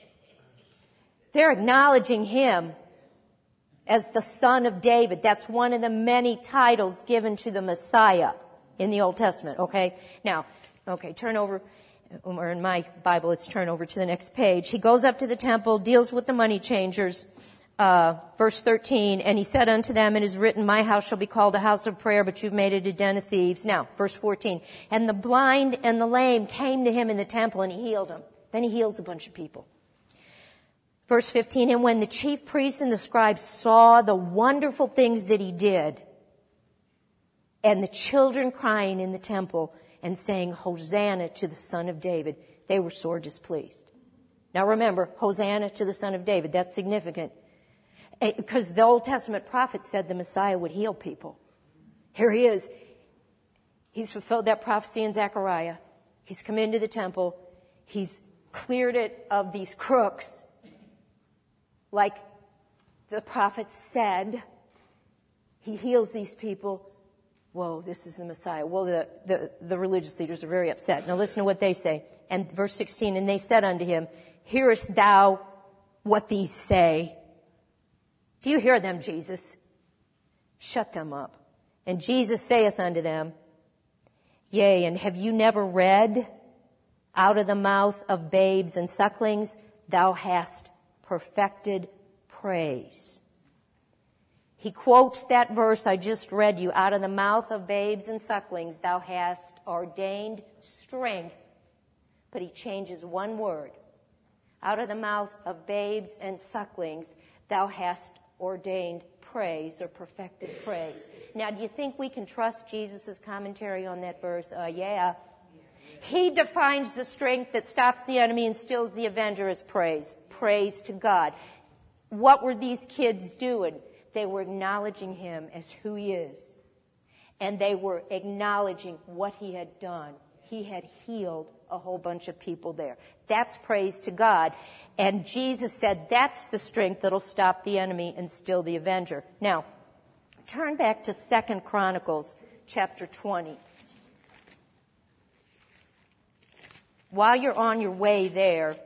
They're acknowledging Him as the Son of David. That's one of the many titles given to the Messiah in the Old Testament, okay? Now, okay, turn over, or in my Bible, it's turn over to the next page. He goes up to the temple, deals with the money changers. Uh, verse thirteen, and he said unto them, it is written, my house shall be called a house of prayer, but you've made it a den of thieves. Now, verse fourteen, and the blind and the lame came to him in the temple, and he healed them. Then he heals a bunch of people. Verse fifteen, and when the chief priests and the scribes saw the wonderful things that he did, and the children crying in the temple and saying, Hosanna to the Son of David, they were sore displeased. Now remember, Hosanna to the Son of David, that's significant. Because the Old Testament prophet said the Messiah would heal people. Here he is. He's fulfilled that prophecy in Zechariah. He's come into the temple. He's cleared it of these crooks, like the prophet said. He heals these people. Whoa, this is the Messiah. Well, the, the, the religious leaders are very upset. Now listen to what they say. And verse sixteen, and they said unto him, hearest thou what these say? Do you hear them, Jesus? Shut them up. And Jesus saith unto them, yea, and have you never read, out of the mouth of babes and sucklings, thou hast perfected praise. He quotes that verse I just read you, out of the mouth of babes and sucklings thou hast ordained strength. But he changes one word. Out of the mouth of babes and sucklings thou hast ordained praise or perfected praise. Now, do you think we can trust Jesus' commentary on that verse? Uh, yeah. He defines the strength that stops the enemy and stills the avenger as praise. Praise to God. What were these kids doing? They were acknowledging him as who he is. And they were acknowledging what he had done. He had healed a whole bunch of people there. That's praise to God. And Jesus said that's the strength that'll stop the enemy and still the avenger. Now, turn back to Second Chronicles chapter twenty. While you're on your way there,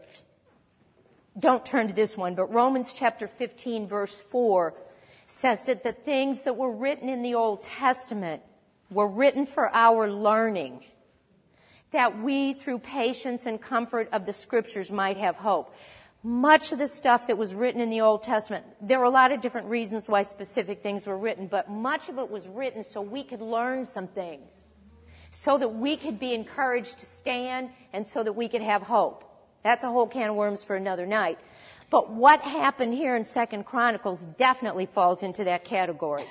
don't turn to this one, but Romans chapter fifteen verse four says that the things that were written in the Old Testament were written for our learning, that we, through patience and comfort of the Scriptures, might have hope. Much of the stuff that was written in the Old Testament, there were a lot of different reasons why specific things were written, but much of it was written so we could learn some things, so that we could be encouraged to stand, and so that we could have hope. That's a whole can of worms for another night. But what happened here in Second Chronicles definitely falls into that category.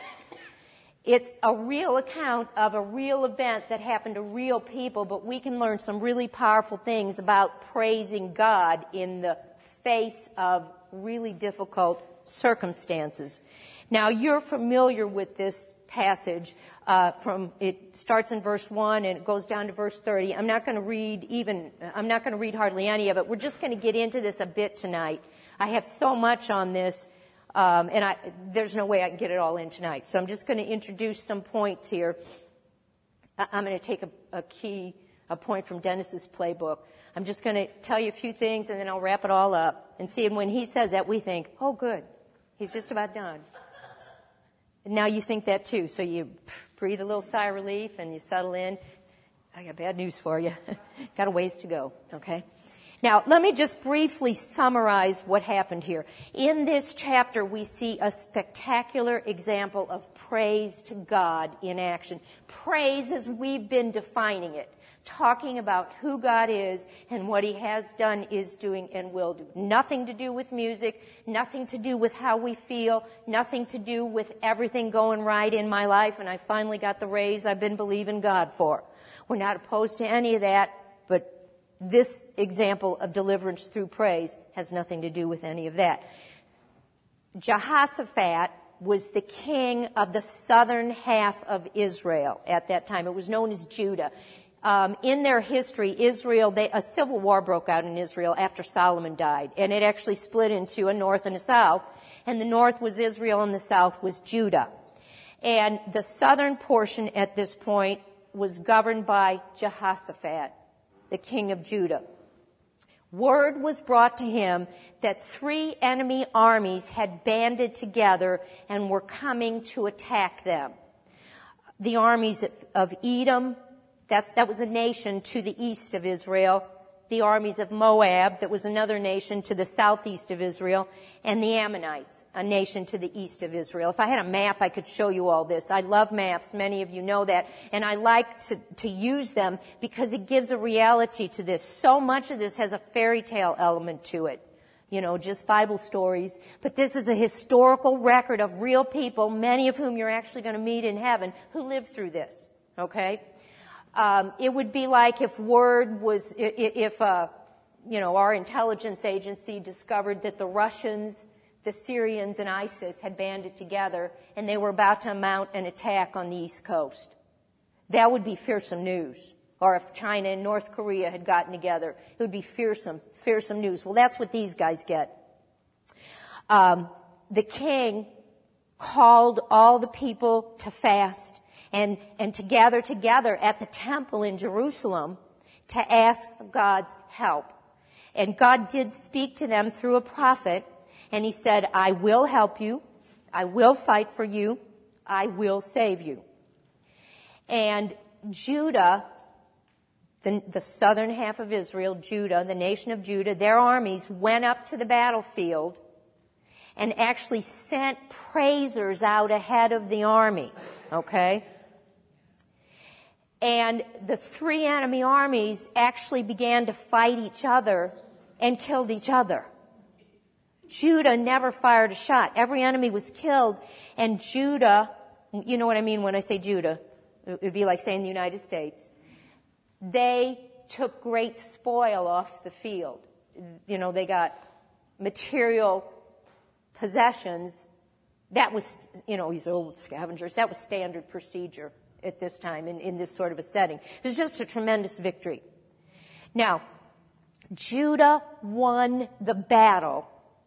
It's a real account of a real event that happened to real people, but we can learn some really powerful things about praising God in the face of really difficult circumstances. Now, you're familiar with this passage. Uh, from it starts in verse one and it goes down to verse thirty. I'm not going to read even. I'm not going to read hardly any of it. We're just going to get into this a bit tonight. I have so much on this, um, and I, there's no way I can get it all in tonight. So I'm just going to introduce some points here. I'm going to take a, a key, a point from Dennis's playbook. I'm just going to tell you a few things, and then I'll wrap it all up. And see, and when he says that, we think, oh, good, he's just about done. And now you think that too, so you breathe a little sigh of relief and you settle in. I got bad news for you. Got a ways to go, okay? Now, let me just briefly summarize what happened here. In this chapter, we see a spectacular example of praise to God in action. Praise as we've been defining it, talking about who God is and what he has done, is doing, and will do. Nothing to do with music, nothing to do with how we feel, nothing to do with everything going right in my life, and I finally got the raise I've been believing God for. We're not opposed to any of that, but this example of deliverance through praise has nothing to do with any of that. Jehoshaphat was the king of the southern half of Israel at that time. It was known as Judah. Um, in their history, Israel, they, a civil war broke out in Israel after Solomon died, and it actually split into a north and a south. And the north was Israel and the south was Judah. And the southern portion at this point was governed by Jehoshaphat, the king of Judah. Word was brought to him that three enemy armies had banded together and were coming to attack them. The armies of Edom, that's, that was a nation to the east of Israel. The armies of Moab, that was another nation to the southeast of Israel, and the Ammonites, a nation to the east of Israel. If I had a map, I could show you all this. I love maps. Many of you know that. And I like to, to use them because it gives a reality to this. So much of this has a fairy tale element to it. You know, just Bible stories. But this is a historical record of real people, many of whom you're actually going to meet in heaven, who lived through this. Okay? Um, it would be like if word was, if, uh, you know, our intelligence agency discovered that the Russians, the Syrians, and ISIS had banded together and they were about to mount an attack on the East Coast. That would be fearsome news. Or if China and North Korea had gotten together, it would be fearsome, fearsome news. Well, that's what these guys get. Um, the king called all the people to fast and, and to gather together at the temple in Jerusalem to ask God's help. And God did speak to them through a prophet, and he said, I will help you, I will fight for you, I will save you. And Judah, the, the southern half of Israel, Judah, the nation of Judah, their armies went up to the battlefield, and actually sent praisers out ahead of the army, okay? And the three enemy armies actually began to fight each other and killed each other. Judah never fired a shot. Every enemy was killed, and Judah, you know what I mean when I say Judah, it would be like saying the United States. They took great spoil off the field. You know, they got material possessions. That was, you know, these old scavengers, that was standard procedure at this time in, in this sort of a setting. It was just a tremendous victory. Now, Judah won the battle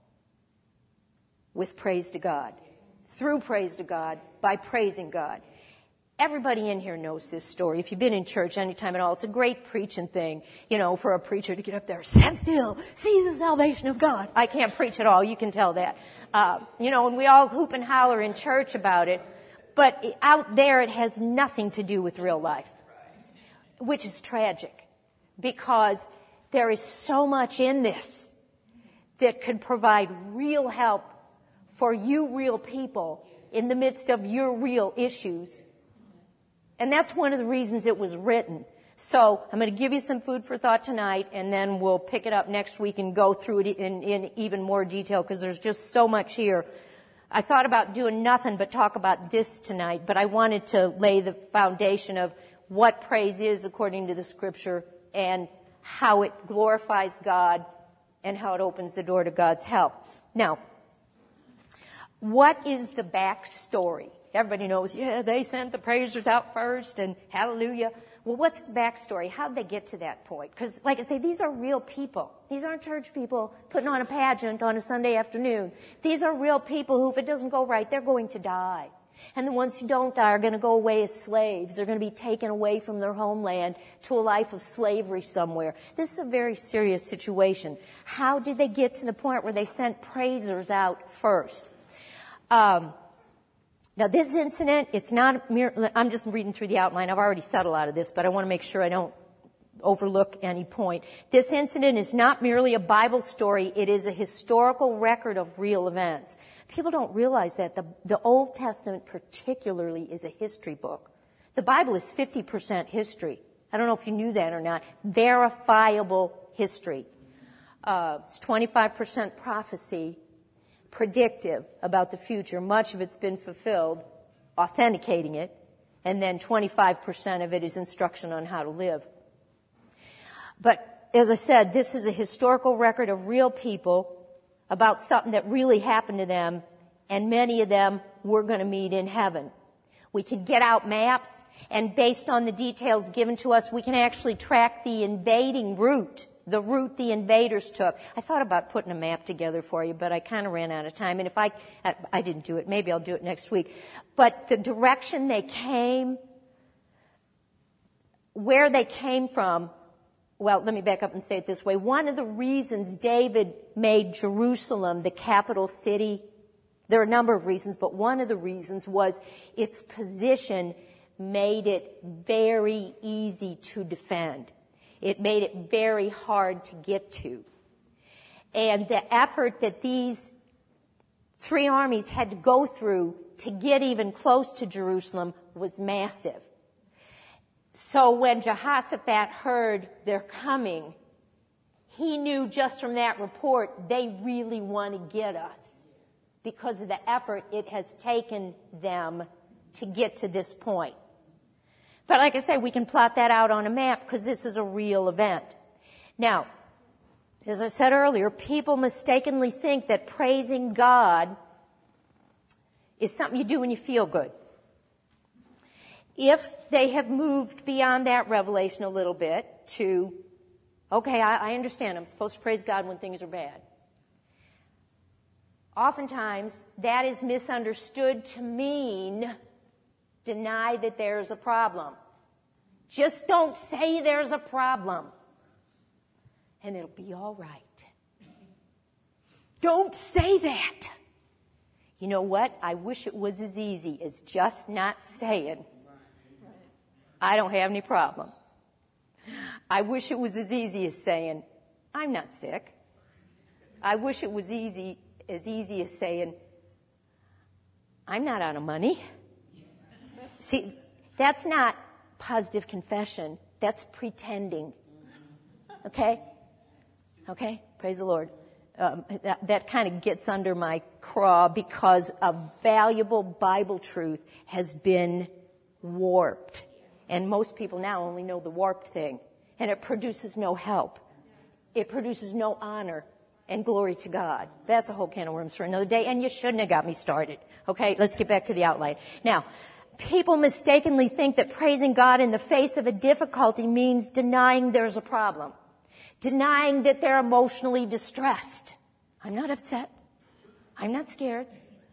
with praise to God, through praise to God, by praising God. Everybody in here knows this story. If you've been in church anytime at all, it's a great preaching thing, you know, for a preacher to get up there, stand still, see the salvation of God. I can't preach at all, you can tell that. Uh, you know, and we all hoop and holler in church about it, but out there it has nothing to do with real life, which is tragic, because there is so much in this that could provide real help for you real people in the midst of your real issues. And that's one of the reasons it was written. So I'm going to give you some food for thought tonight, and then we'll pick it up next week and go through it in, in even more detail, because there's just so much here. I thought about doing nothing but talk about this tonight, but I wanted to lay the foundation of what praise is according to the Scripture and how it glorifies God and how it opens the door to God's help. Now, what is the backstory? Everybody knows, yeah, they sent the praisers out first and hallelujah. Well, what's the backstory? How'd they get to that point? Because, like I say, these are real people. These aren't church people putting on a pageant on a Sunday afternoon. These are real people who, if it doesn't go right, they're going to die. And the ones who don't die are going to go away as slaves. They're going to be taken away from their homeland to a life of slavery somewhere. This is a very serious situation. How did they get to the point where they sent praisers out first? Um, now, this incident, it's not mere, I'm just reading through the outline. I've already said a lot of this, but I want to make sure I don't overlook any point. This incident is not merely a Bible story. It is a historical record of real events. People don't realize that. The, the Old Testament particularly is a history book. The Bible is fifty percent history. I don't know if you knew that or not. Verifiable history. Uh, it's twenty-five percent prophecy, predictive about the future. Much of it's been fulfilled, authenticating it, and then twenty-five percent of it is instruction on how to live. But as I said, this is a historical record of real people about something that really happened to them, and many of them we're going to meet in heaven. We can get out maps, and based on the details given to us, we can actually track the invading route, the route the invaders took. I thought about putting a map together for you, but I kind of ran out of time. And if I, I didn't do it, maybe I'll do it next week. But the direction they came, where they came from, well, let me back up and say it this way. One of the reasons David made Jerusalem the capital city, there are a number of reasons, but one of the reasons was its position made it very easy to defend. It made it very hard to get to. And the effort that these three armies had to go through to get even close to Jerusalem was massive. So when Jehoshaphat heard they're coming, he knew just from that report they really want to get us because of the effort it has taken them to get to this point. But like I say, we can plot that out on a map because this is a real event. Now, as I said earlier, people mistakenly think that praising God is something you do when you feel good. If they have moved beyond that revelation a little bit to, okay, I, I understand I'm supposed to praise God when things are bad. Oftentimes, that is misunderstood to mean deny that there's a problem. Just don't say there's a problem, and it'll be all right. Don't say that. You know what? I wish it was as easy as just not saying, I don't have any problems. I wish it was as easy as saying, I'm not sick. I wish it was easy as easy as saying, I'm not out of money. See, that's not positive confession. That's pretending. Okay? Okay? Praise the Lord. Um, that, that kind of gets under my craw because a valuable Bible truth has been warped. And most people now only know the warped thing. And it produces no help. It produces no honor and glory to God. That's a whole can of worms for another day. And you shouldn't have got me started. Okay, let's get back to the outline. Now, people mistakenly think that praising God in the face of a difficulty means denying there's a problem. Denying that they're emotionally distressed. I'm not upset. I'm not scared.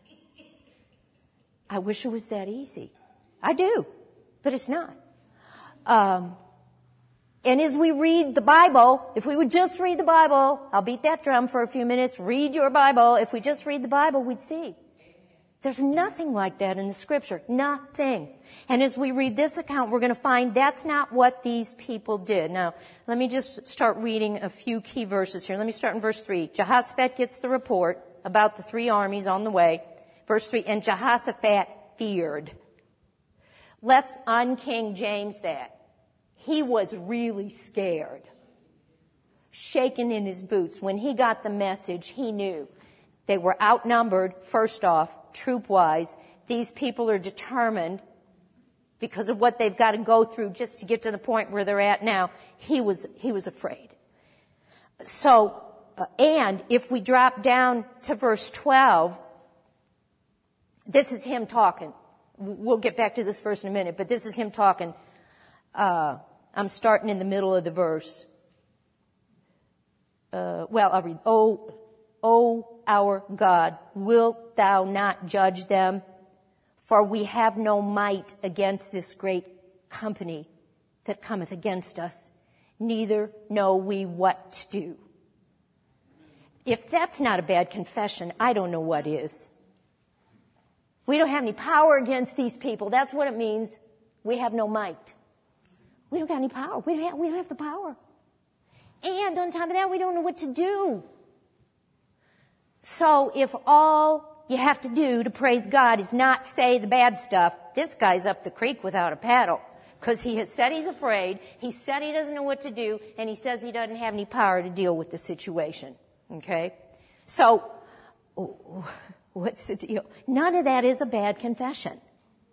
I wish it was that easy. I do, but it's not. Um, and as we read the Bible, if we would just read the Bible, I'll beat that drum for a few minutes, read your Bible. If we just read the Bible, we'd see. There's nothing like that in the Scripture. Nothing. And as we read this account, we're going to find that's not what these people did. Now, let me just start reading a few key verses here. Let me start in verse three. Jehoshaphat gets the report about the three armies on the way. Verse three, and Jehoshaphat feared. Let's un-King James that. He was really scared. Shaken in his boots. When he got the message, he knew. They were outnumbered, first off, troop-wise. These people are determined because of what they've got to go through just to get to the point where they're at now. He was, he was afraid. So, uh, and if we drop down to verse twelve, this is him talking. We'll get back to this verse in a minute, but this is him talking. Uh, I'm starting in the middle of the verse. Uh, well, I'll read. Oh, O our God, wilt thou not judge them? For we have no might against this great company that cometh against us, neither know we what to do. If that's not a bad confession, I don't know what is. We don't have any power against these people. That's what it means. We have no might. We don't got any power. We don't have, we don't have the power. And on top of that, we don't know what to do. So if all you have to do to praise God is not say the bad stuff, this guy's up the creek without a paddle. Because he has said he's afraid, he said he doesn't know what to do, and he says he doesn't have any power to deal with the situation. Okay? So, what's the deal? None of that is a bad confession.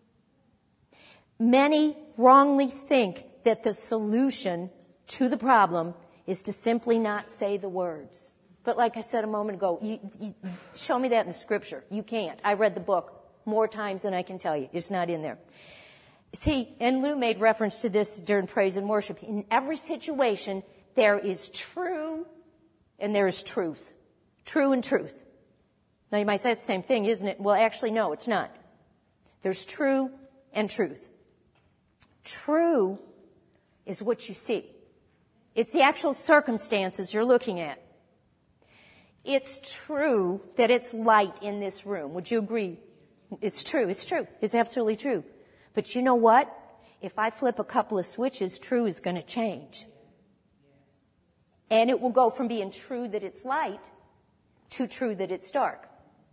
Many wrongly think that the solution to the problem is to simply not say the words. But like I said a moment ago, you, you, show me that in the Scripture. You can't. I read the book more times than I can tell you. It's not in there. See, and Lou made reference to this during praise and worship. In every situation, there is true and there is truth. True and truth. Now you might say it's the same thing, isn't it? Well, actually, no, it's not. There's true and truth. True is what you see. It's the actual circumstances you're looking at. It's true that it's light in this room. Would you agree? It's true. It's true. It's absolutely true. But you know what? If I flip a couple of switches, true is going to change. And it will go from being true that it's light to true that it's dark.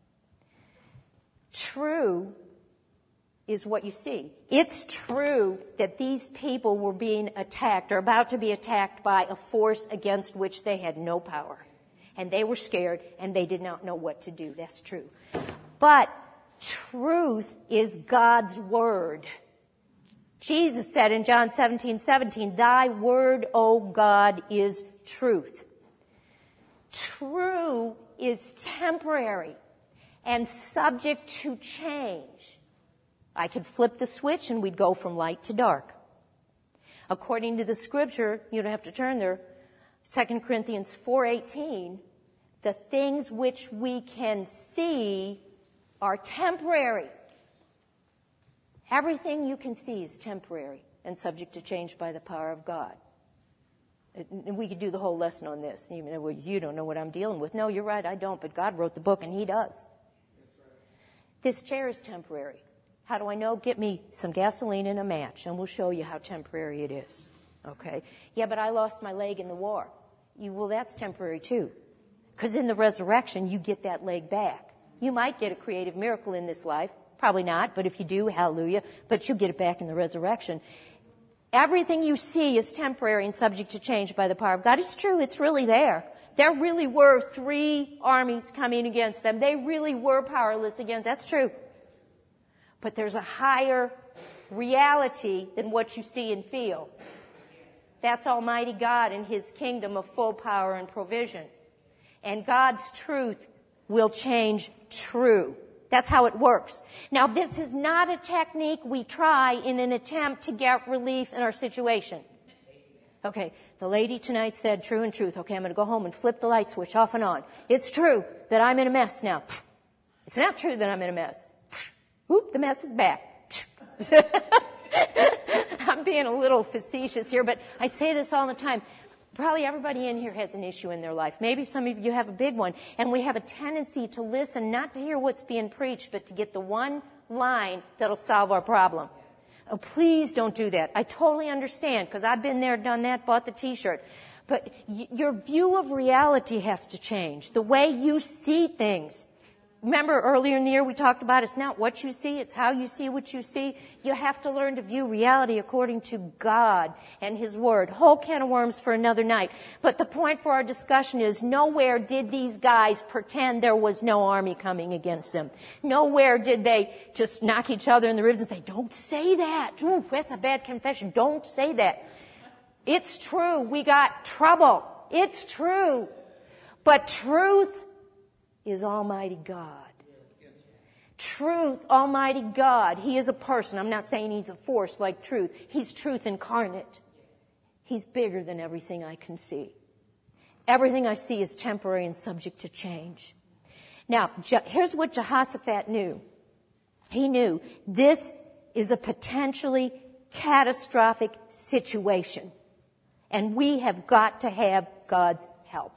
True is what you see. It's true that these people were being attacked or about to be attacked by a force against which they had no power. And they were scared, and they did not know what to do. That's true. But truth is God's word. Jesus said in John seventeen seventeen, thy word, O God, is truth. True is temporary and subject to change. I could flip the switch and we'd go from light to dark. According to the Scripture, you don't have to turn there, Second Corinthians four eighteen, the things which we can see are temporary. Everything you can see is temporary and subject to change by the power of God. And we could do the whole lesson on this. Even though you don't know what I'm dealing with. No, you're right, I don't, but God wrote the book and He does. This chair is temporary. How do I know? Get me some gasoline and a match, and we'll show you how temporary it is. Okay? Yeah, but I lost my leg in the war. You, well, that's temporary too. Because in the resurrection, you get that leg back. You might get a creative miracle in this life. Probably not, but if you do, hallelujah. But you'll get it back in the resurrection. Everything you see is temporary and subject to change by the power of God. It's true. It's really there. There really were three armies coming against them. They really were powerless against. That's true. But there's a higher reality than what you see and feel. That's Almighty God and His kingdom of full power and provision. And God's truth will change true. That's how it works. Now, this is not a technique we try in an attempt to get relief in our situation. Okay, the lady tonight said true and truth. Okay, I'm going to go home and flip the light switch off and on. It's true that I'm in a mess now. It's not true that I'm in a mess. Whoop, the mess is back. I'm being a little facetious here, but I say this all the time. Probably everybody in here has an issue in their life. Maybe some of you have a big one. And we have a tendency to listen, not to hear what's being preached, but to get the one line that'll solve our problem. Oh, please don't do that. I totally understand, because I've been there, done that, bought the T-shirt. But y- your view of reality has to change. The way you see things. Remember earlier in the year we talked about it's not what you see, it's how you see what you see. You have to learn to view reality according to God and His Word. Whole can of worms for another night. But the point for our discussion is nowhere did these guys pretend there was no army coming against them. Nowhere did they just knock each other in the ribs and say, don't say that. Ooh, that's a bad confession. Don't say that. It's true. We got trouble. It's true. But truth is Almighty God. Truth, Almighty God. He is a person. I'm not saying He's a force like truth. He's truth incarnate. He's bigger than everything I can see. Everything I see is temporary and subject to change. Now, here's what Jehoshaphat knew. He knew this is a potentially catastrophic situation, and we have got to have God's help.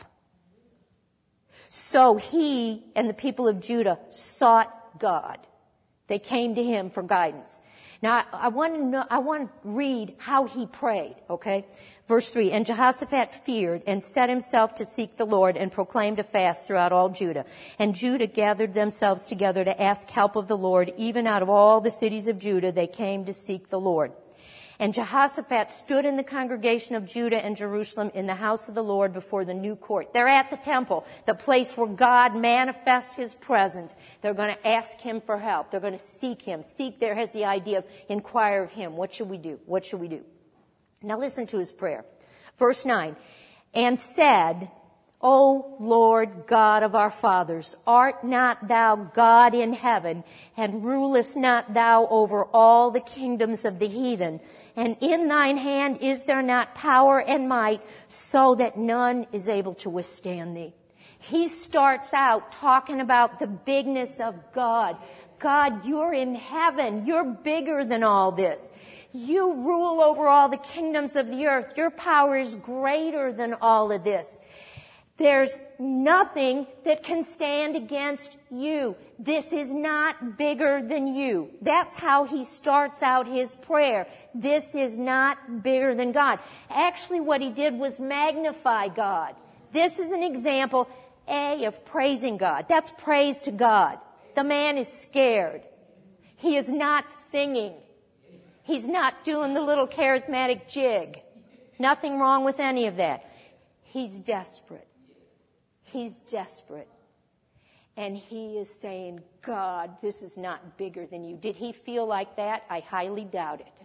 So he and the people of Judah sought God. They came to Him for guidance. Now, I, I want to know, I want to read how he prayed, okay? Verse three, and Jehoshaphat feared and set himself to seek the Lord and proclaimed a fast throughout all Judah. And Judah gathered themselves together to ask help of the Lord. Even out of all the cities of Judah, they came to seek the Lord. And Jehoshaphat stood in the congregation of Judah and Jerusalem in the house of the Lord before the new court. They're at the temple, the place where God manifests His presence. They're going to ask Him for help. They're going to seek Him. Seek there has the idea of inquire of Him. What should we do? What should we do? Now listen to his prayer. Verse nine, and said, O Lord God of our fathers, art not thou God in heaven, and rulest not thou over all the kingdoms of the heathen? And in thine hand is there not power and might, so that none is able to withstand thee? He starts out talking about the bigness of God. God, you're in heaven. You're bigger than all this. You rule over all the kingdoms of the earth. Your power is greater than all of this. There's nothing that can stand against you. This is not bigger than you. That's how he starts out his prayer. This is not bigger than God. Actually, what he did was magnify God. This is an example, A, of praising God. That's praise to God. The man is scared. He is not singing. He's not doing the little charismatic jig. Nothing wrong with any of that. He's desperate. He's desperate. And he is saying, God, this is not bigger than you. Did he feel like that? I highly doubt it.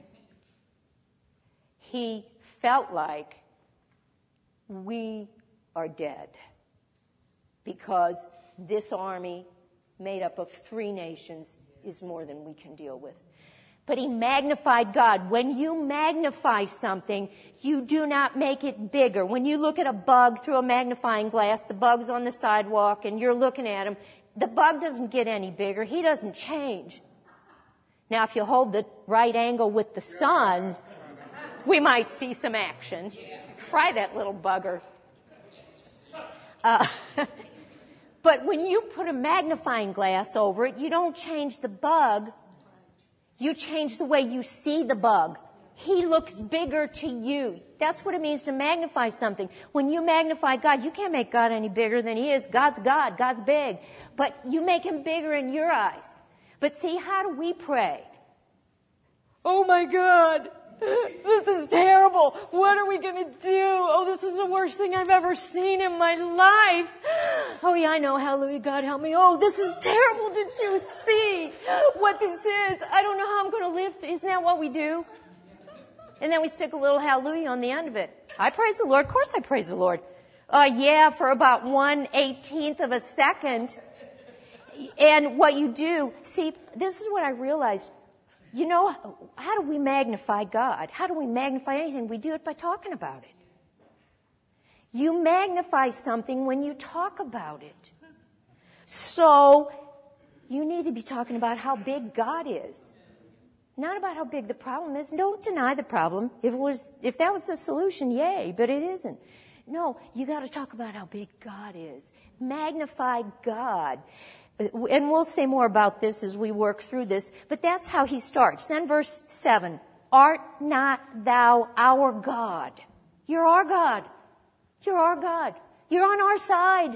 He felt like we are dead because this army made up of three nations is more than we can deal with. But he magnified God. When you magnify something, you do not make it bigger. When you look at a bug through a magnifying glass, the bug's on the sidewalk and you're looking at him, the bug doesn't get any bigger. He doesn't change. Now, if you hold the right angle with the sun, we might see some action. Fry that little bugger. Uh, but when you put a magnifying glass over it, you don't change the bug. You change the way you see the bug. He looks bigger to you. That's what it means to magnify something. When you magnify God, you can't make God any bigger than He is. God's God. God's big. But you make Him bigger in your eyes. But see, how do we pray? Oh my God, this is terrible. What are we going to do? Oh, this is the worst thing I've ever seen in my life. Oh yeah, I know. Hallelujah, God help me. Oh, this is terrible. Did you see what this is? I don't know how I'm going to live. Isn't that what we do? And then we stick a little hallelujah on the end of it. I praise the Lord. Of course I praise the Lord. Uh, yeah, for about one eighteenth of a second. And what you do, see, this is what I realized. You know, how do we magnify God? How do we magnify anything? We do it by talking about it. You magnify something when you talk about it. So you need to be talking about how big God is. Not about how big the problem is. Don't deny the problem. If it was, if that was the solution, yay, but it isn't. No, you got to talk about how big God is. Magnify God. And we'll say more about this as we work through this, but that's how he starts. Then verse seven, art not thou our God? You're our God. You're our God. You're on our side.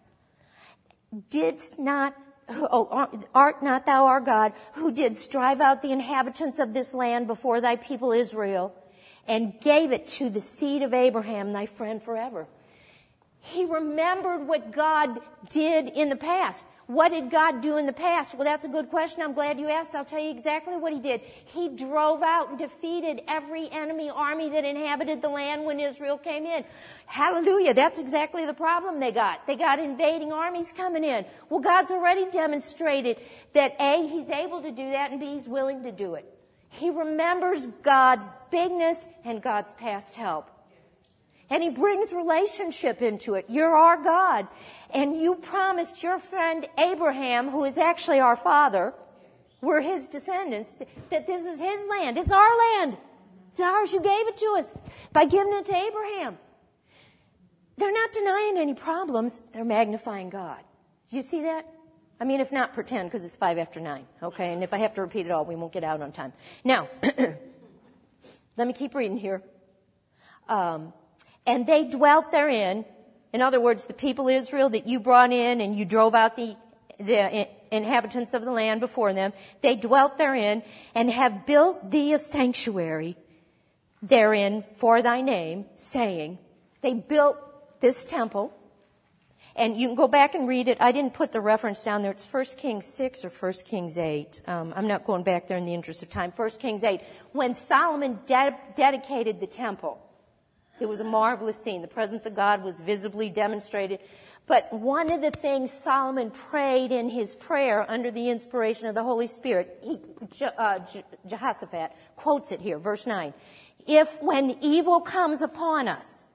Didst not, oh, art not thou our God, who didst drive out the inhabitants of this land before thy people Israel, and gave it to the seed of Abraham, thy friend forever? He remembered what God did in the past. What did God do in the past? Well, that's a good question. I'm glad you asked. I'll tell you exactly what He did. He drove out and defeated every enemy army that inhabited the land when Israel came in. Hallelujah. That's exactly the problem they got. They got invading armies coming in. Well, God's already demonstrated that A, He's able to do that, and B, He's willing to do it. He remembers God's bigness and God's past help. And He brings relationship into it. You're our God. And you promised your friend Abraham, who is actually our father, we're his descendants, that this is his land. It's our land. It's ours. You gave it to us by giving it to Abraham. They're not denying any problems. They're magnifying God. Do you see that? I mean, if not, pretend, because it's five after nine. Okay? And if I have to repeat it all, we won't get out on time. Now, let me keep reading here. Um... And they dwelt therein. In other words, the people of Israel that you brought in and you drove out the, the inhabitants of the land before them, they dwelt therein and have built thee a sanctuary therein for thy name, saying, they built this temple. And you can go back and read it. I didn't put the reference down there. It's First Kings six or First Kings eight. Um, I'm not going back there in the interest of time. First Kings eight. When Solomon de- dedicated the temple. It was a marvelous scene. The presence of God was visibly demonstrated. But one of the things Solomon prayed in his prayer under the inspiration of the Holy Spirit, he, uh, Jehoshaphat quotes it here, verse nine. If when evil comes upon us,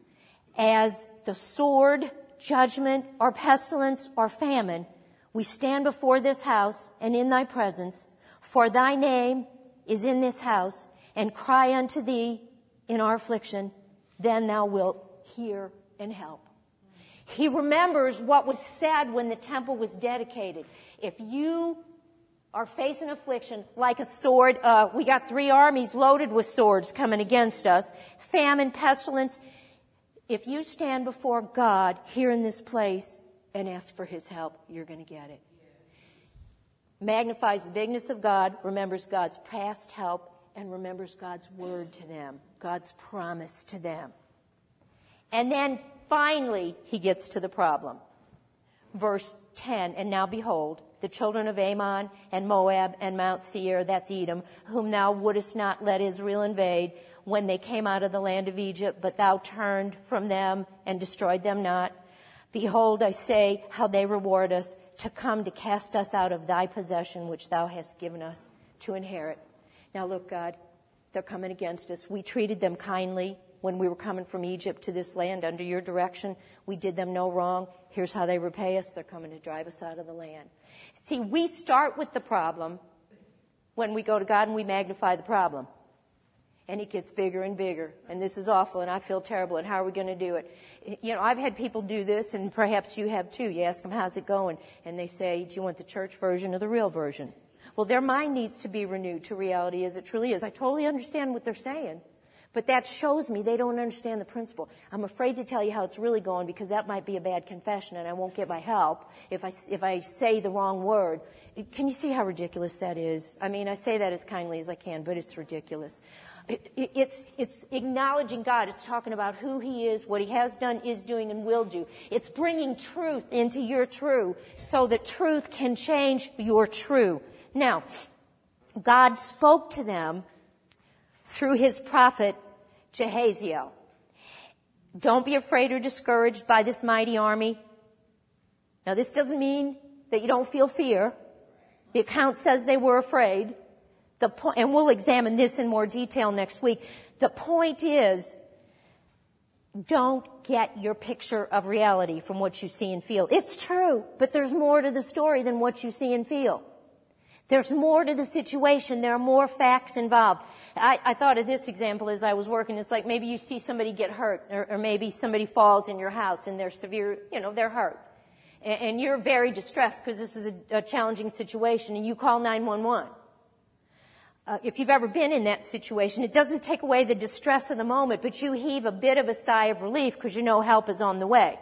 as the sword, judgment, or pestilence, or famine, we stand before this house and in thy presence, for thy name is in this house, and cry unto thee in our affliction, then thou wilt hear and help. He remembers what was said when the temple was dedicated. If you are facing affliction like a sword, uh, we got three armies loaded with swords coming against us, famine, pestilence. If you stand before God here in this place and ask for His help, you're going to get it. Magnifies the bigness of God, remembers God's past help, and remembers God's word to them, God's promise to them. And then finally, he gets to the problem. Verse ten, and now behold, the children of Ammon and Moab and Mount Seir, that's Edom, whom thou wouldest not let Israel invade when they came out of the land of Egypt, but thou turned from them and destroyed them not. Behold, I say how they reward us to come to cast us out of thy possession, which thou hast given us to inherit. Now look, God, they're coming against us. We treated them kindly when we were coming from Egypt to this land under your direction. We did them no wrong. Here's how they repay us. They're coming to drive us out of the land. See, we start with the problem when we go to God and we magnify the problem. And it gets bigger and bigger. And this is awful and I feel terrible. And how are we going to do it? You know, I've had people do this and perhaps you have too. You ask them, how's it going? And they say, do you want the church version or the real version? Well, their mind needs to be renewed to reality as it truly is. I totally understand what they're saying, but that shows me they don't understand the principle. I'm afraid to tell you how it's really going because that might be a bad confession and I won't get my help if I, if I say the wrong word. Can you see how ridiculous that is? I mean, I say that as kindly as I can, but it's ridiculous. It, it, it's, it's acknowledging God. It's talking about who He is, what He has done, is doing, and will do. It's bringing truth into your true so that truth can change your true. Now, God spoke to them through His prophet Jehaziel. Don't be afraid or discouraged by this mighty army. Now, this doesn't mean that you don't feel fear. The account says they were afraid. The point, and we'll examine this in more detail next week. The point is, don't get your picture of reality from what you see and feel. It's true, but there's more to the story than what you see and feel. There's more to the situation. There are more facts involved. I, I thought of this example as I was working. It's like maybe you see somebody get hurt, or, or maybe somebody falls in your house and they're severe, you know, they're hurt. And, and you're very distressed because this is a, a challenging situation, and you call nine one one. Uh, if you've ever been in that situation, it doesn't take away the distress of the moment, but you heave a bit of a sigh of relief because you know help is on the way.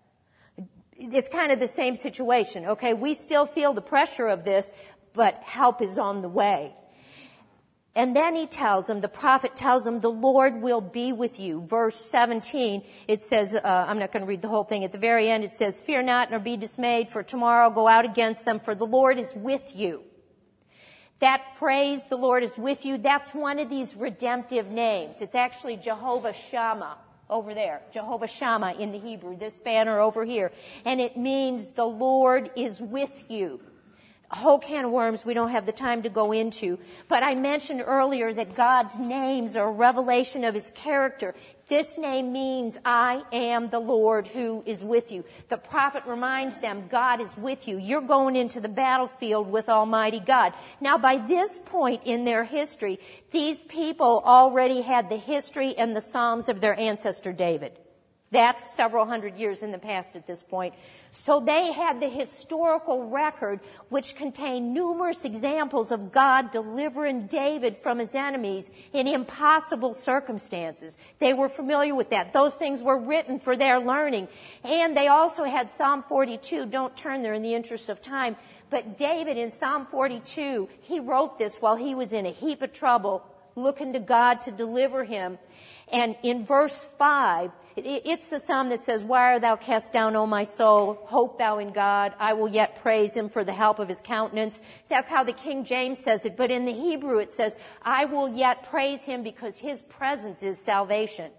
It's kind of the same situation, okay? We still feel the pressure of this, but help is on the way. And then he tells them, the prophet tells them, the Lord will be with you. Verse seventeen, it says, uh, I'm not going to read the whole thing. At the very end, it says, fear not nor be dismayed, for tomorrow go out against them, for the Lord is with you. That phrase, the Lord is with you, that's one of these redemptive names. It's actually Jehovah Shammah over there. Jehovah Shammah in the Hebrew, this banner over here. And it means the Lord is with you. A whole can of worms we don't have the time to go into. But I mentioned earlier that God's names are a revelation of His character. This name means I am the Lord who is with you. The prophet reminds them God is with you. You're going into the battlefield with Almighty God. Now, by this point in their history, these people already had the history and the Psalms of their ancestor David. That's several hundred years in the past at this point. So they had the historical record which contained numerous examples of God delivering David from his enemies in impossible circumstances. They were familiar with that. Those things were written for their learning. And they also had Psalm forty-two. Don't turn there in the interest of time. But David in Psalm forty-two, he wrote this while he was in a heap of trouble, looking to God to deliver him. And in verse five, it's the psalm that says, why art thou cast down, O my soul? Hope thou in God. I will yet praise Him for the help of His countenance. That's how the King James says it. But in the Hebrew it says, I will yet praise Him because His presence is salvation.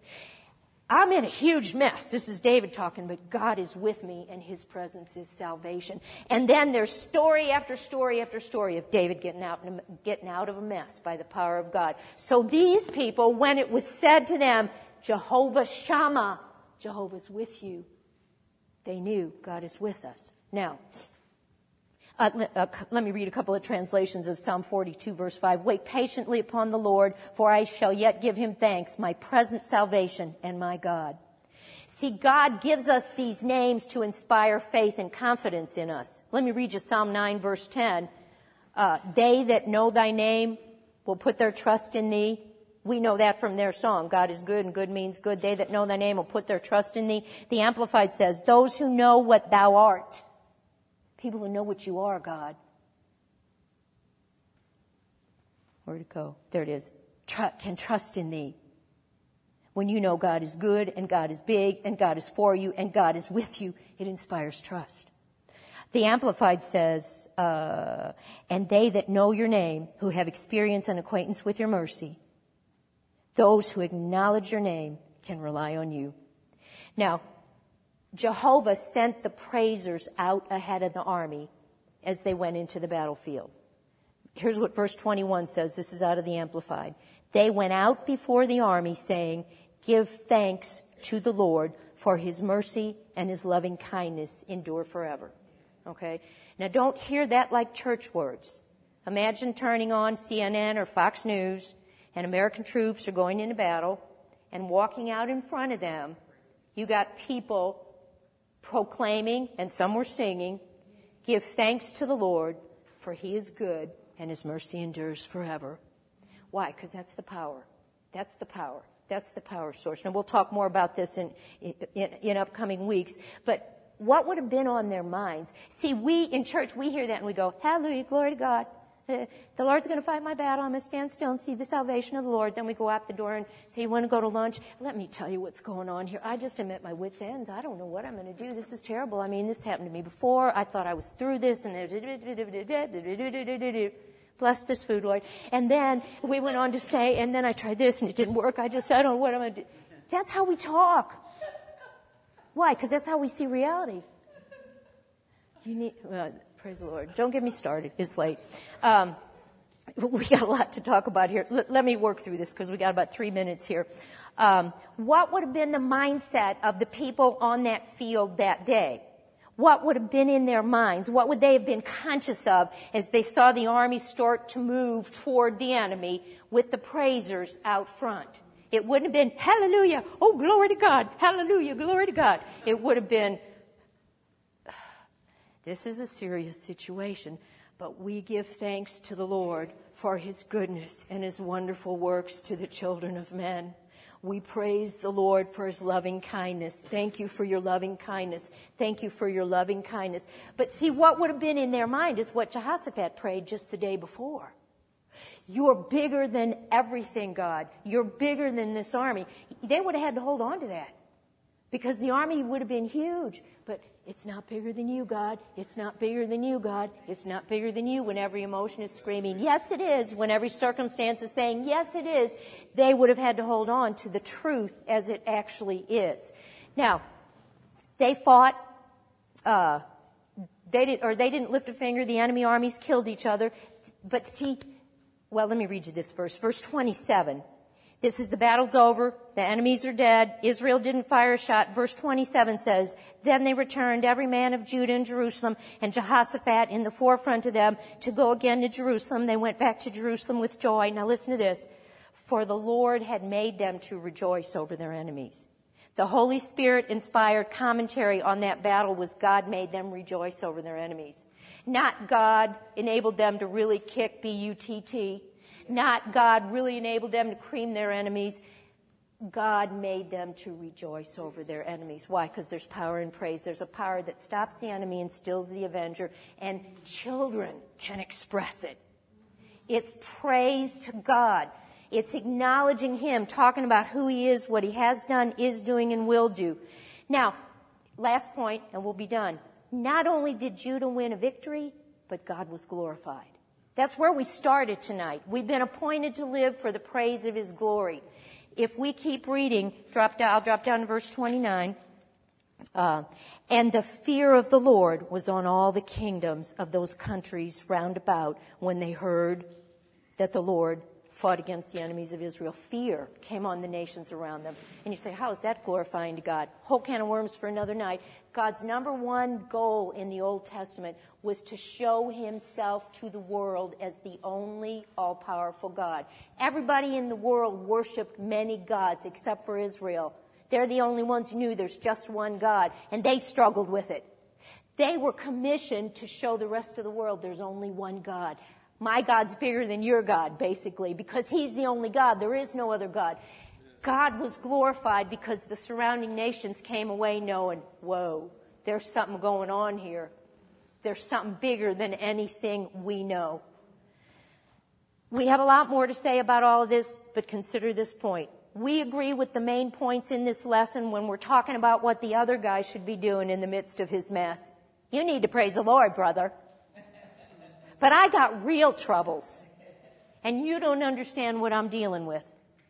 I'm in a huge mess. This is David talking, but God is with me and His presence is salvation. And then there's story after story after story of David getting out, getting out of a mess by the power of God. So these people, when it was said to them, Jehovah Shammah, Jehovah's with you, they knew God is with us. Now, uh, uh, let me read a couple of translations of Psalm forty-two, verse five. Wait patiently upon the Lord, for I shall yet give Him thanks, my present salvation and my God. See, God gives us these names to inspire faith and confidence in us. Let me read you Psalm nine, verse ten. Uh, they that know Thy name will put their trust in Thee. We know that from their song. God is good and good means good. They that know Thy name will put their trust in Thee. The Amplified says, those who know what Thou art. People who know what you are, God. Where'd it go? There it is. Tr- can trust in Thee. When you know God is good and God is big and God is for you and God is with you, it inspires trust. The Amplified says, uh, and they that know Your name, who have experience and acquaintance with Your mercy, those who acknowledge Your name can rely on You. Now, Jehovah sent the praisers out ahead of the army as they went into the battlefield. Here's what verse twenty-one says. This is out of the Amplified. They went out before the army saying, give thanks to the Lord, for His mercy and His loving kindness endure forever. Okay? Now don't hear that like church words. Imagine turning on C N N or Fox News and American troops are going into battle, and walking out in front of them, you got people proclaiming, and some were singing, give thanks to the Lord, for he is good and his mercy endures forever. Why? Because that's the power. That's the power. That's the power source. Now, we'll talk more about this in, in, in upcoming weeks. But what would have been on their minds? See, we in church, we hear that and we go, hallelujah, glory to God. The Lord's going to fight my battle. I'm going to stand still and see the salvation of the Lord. Then we go out the door and say, you want to go to lunch? Let me tell you what's going on here. I just am at my wit's ends. I don't know what I'm going to do. This is terrible. I mean, this happened to me before. I thought I was through this. And bless this food, Lord. And then we went on to say, and then I tried this and it didn't work. I just, I don't know what I'm going to do. That's how we talk. Why? Because that's how we see reality. You need... Uh, Praise the Lord. Don't get me started. It's late. Um, we got a lot to talk about here. L- let me work through this because we got about three minutes here. Um, what would have been the mindset of the people on that field that day? What would have been in their minds? What would they have been conscious of as they saw the army start to move toward the enemy with the praisers out front? It wouldn't have been, hallelujah, oh, glory to God, hallelujah, glory to God. It would have been, this is a serious situation, but we give thanks to the Lord for his goodness and his wonderful works to the children of men. We praise the Lord for his loving kindness. Thank you for your loving kindness. Thank you for your loving kindness. But see, what would have been in their mind is what Jehoshaphat prayed just the day before. You're bigger than everything, God. You're bigger than this army. They would have had to hold on to that because the army would have been huge. But it's not bigger than you, God. It's not bigger than you, God. It's not bigger than you when every emotion is screaming, yes, it is. When every circumstance is saying, yes, it is. They would have had to hold on to the truth as it actually is. Now, they fought, uh, they did, or they didn't lift a finger. The enemy armies killed each other. But see, well, let me read you this verse. Verse twenty-seven. This is the battle's over. The enemies are dead. Israel didn't fire a shot. Verse twenty-seven says, then they returned, every man of Judah and Jerusalem, and Jehoshaphat in the forefront of them, to go again to Jerusalem. They went back to Jerusalem with joy. Now listen to this. For the Lord had made them to rejoice over their enemies. The Holy Spirit inspired commentary on that battle was God made them rejoice over their enemies. Not God enabled them to really kick B U T T. Not God really enabled them to cream their enemies. God made them to rejoice over their enemies. Why? Because there's power in praise. There's a power that stops the enemy and stills the avenger. And children can express it. It's praise to God. It's acknowledging him, talking about who he is, what he has done, is doing, and will do. Now, last point, and we'll be done. Not only did Judah win a victory, but God was glorified. That's where we started tonight. We've been appointed to live for the praise of his glory. If we keep reading, drop down, I'll drop down to verse twenty-nine. Uh, and the fear of the Lord was on all the kingdoms of those countries round about when they heard that the Lord fought against the enemies of Israel. Fear came on the nations around them. And you say, how is that glorifying to God? Whole can of worms for another night. God's number one goal in the Old Testament was to show himself to the world as the only all-powerful God. Everybody in the world worshiped many gods except for Israel. They're the only ones who knew there's just one God, and they struggled with it. They were commissioned to show the rest of the world there's only one God. My God's bigger than your God, basically, because he's the only God. There is no other God. God was glorified because the surrounding nations came away knowing, whoa, there's something going on here. There's something bigger than anything we know. We have a lot more to say about all of this, but consider this point. We agree with the main points in this lesson when we're talking about what the other guy should be doing in the midst of his mess. You need to praise the Lord, brother. But I got real troubles, and you don't understand what I'm dealing with.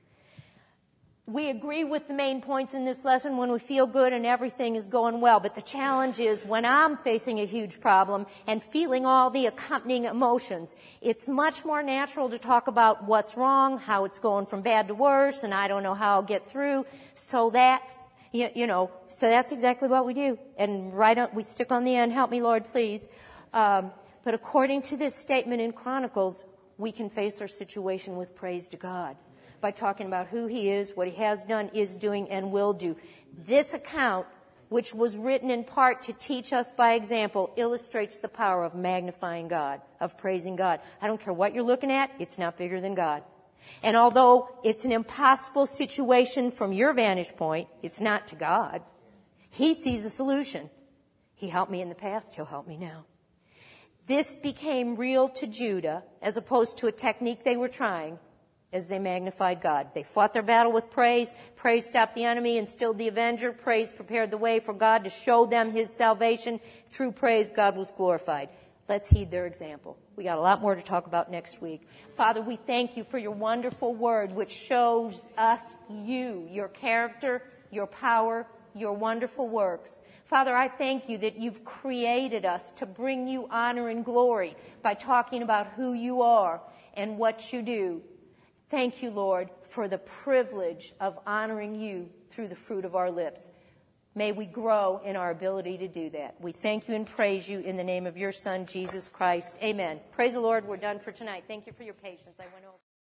We agree with the main points in this lesson when we feel good and everything is going well. But the challenge is when I'm facing a huge problem and feeling all the accompanying emotions, it's much more natural to talk about what's wrong, how it's going from bad to worse, and I don't know how I'll get through. So that, you, you know, so that's exactly what we do. And right on, we stick on the end. Help me, Lord, please. Um, But according to this statement in Chronicles, we can face our situation with praise to God by talking about who he is, what he has done, is doing, and will do. This account which was written in part to teach us by example, illustrates the power of magnifying God, of praising God. I don't care what you're looking at, it's not bigger than God. And although it's an impossible situation from your vantage point, it's not to God. He sees a solution. He helped me in the past, he'll help me now. This became real to Judah as opposed to a technique they were trying as they magnified God. They fought their battle with praise. Praise stopped the enemy, instilled the avenger. Praise prepared the way for God to show them his salvation. Through praise, God was glorified. Let's heed their example. We got a lot more to talk about next week. Father, we thank you for your wonderful word, which shows us you, your character, your power, your wonderful works. Father, I thank you that you've created us to bring you honor and glory by talking about who you are and what you do. Thank you, Lord, for the privilege of honoring you through the fruit of our lips. May we grow in our ability to do that. We thank you and praise you in the name of your Son, Jesus Christ. Amen. Praise the Lord. We're done for tonight. Thank you for your patience. I went over.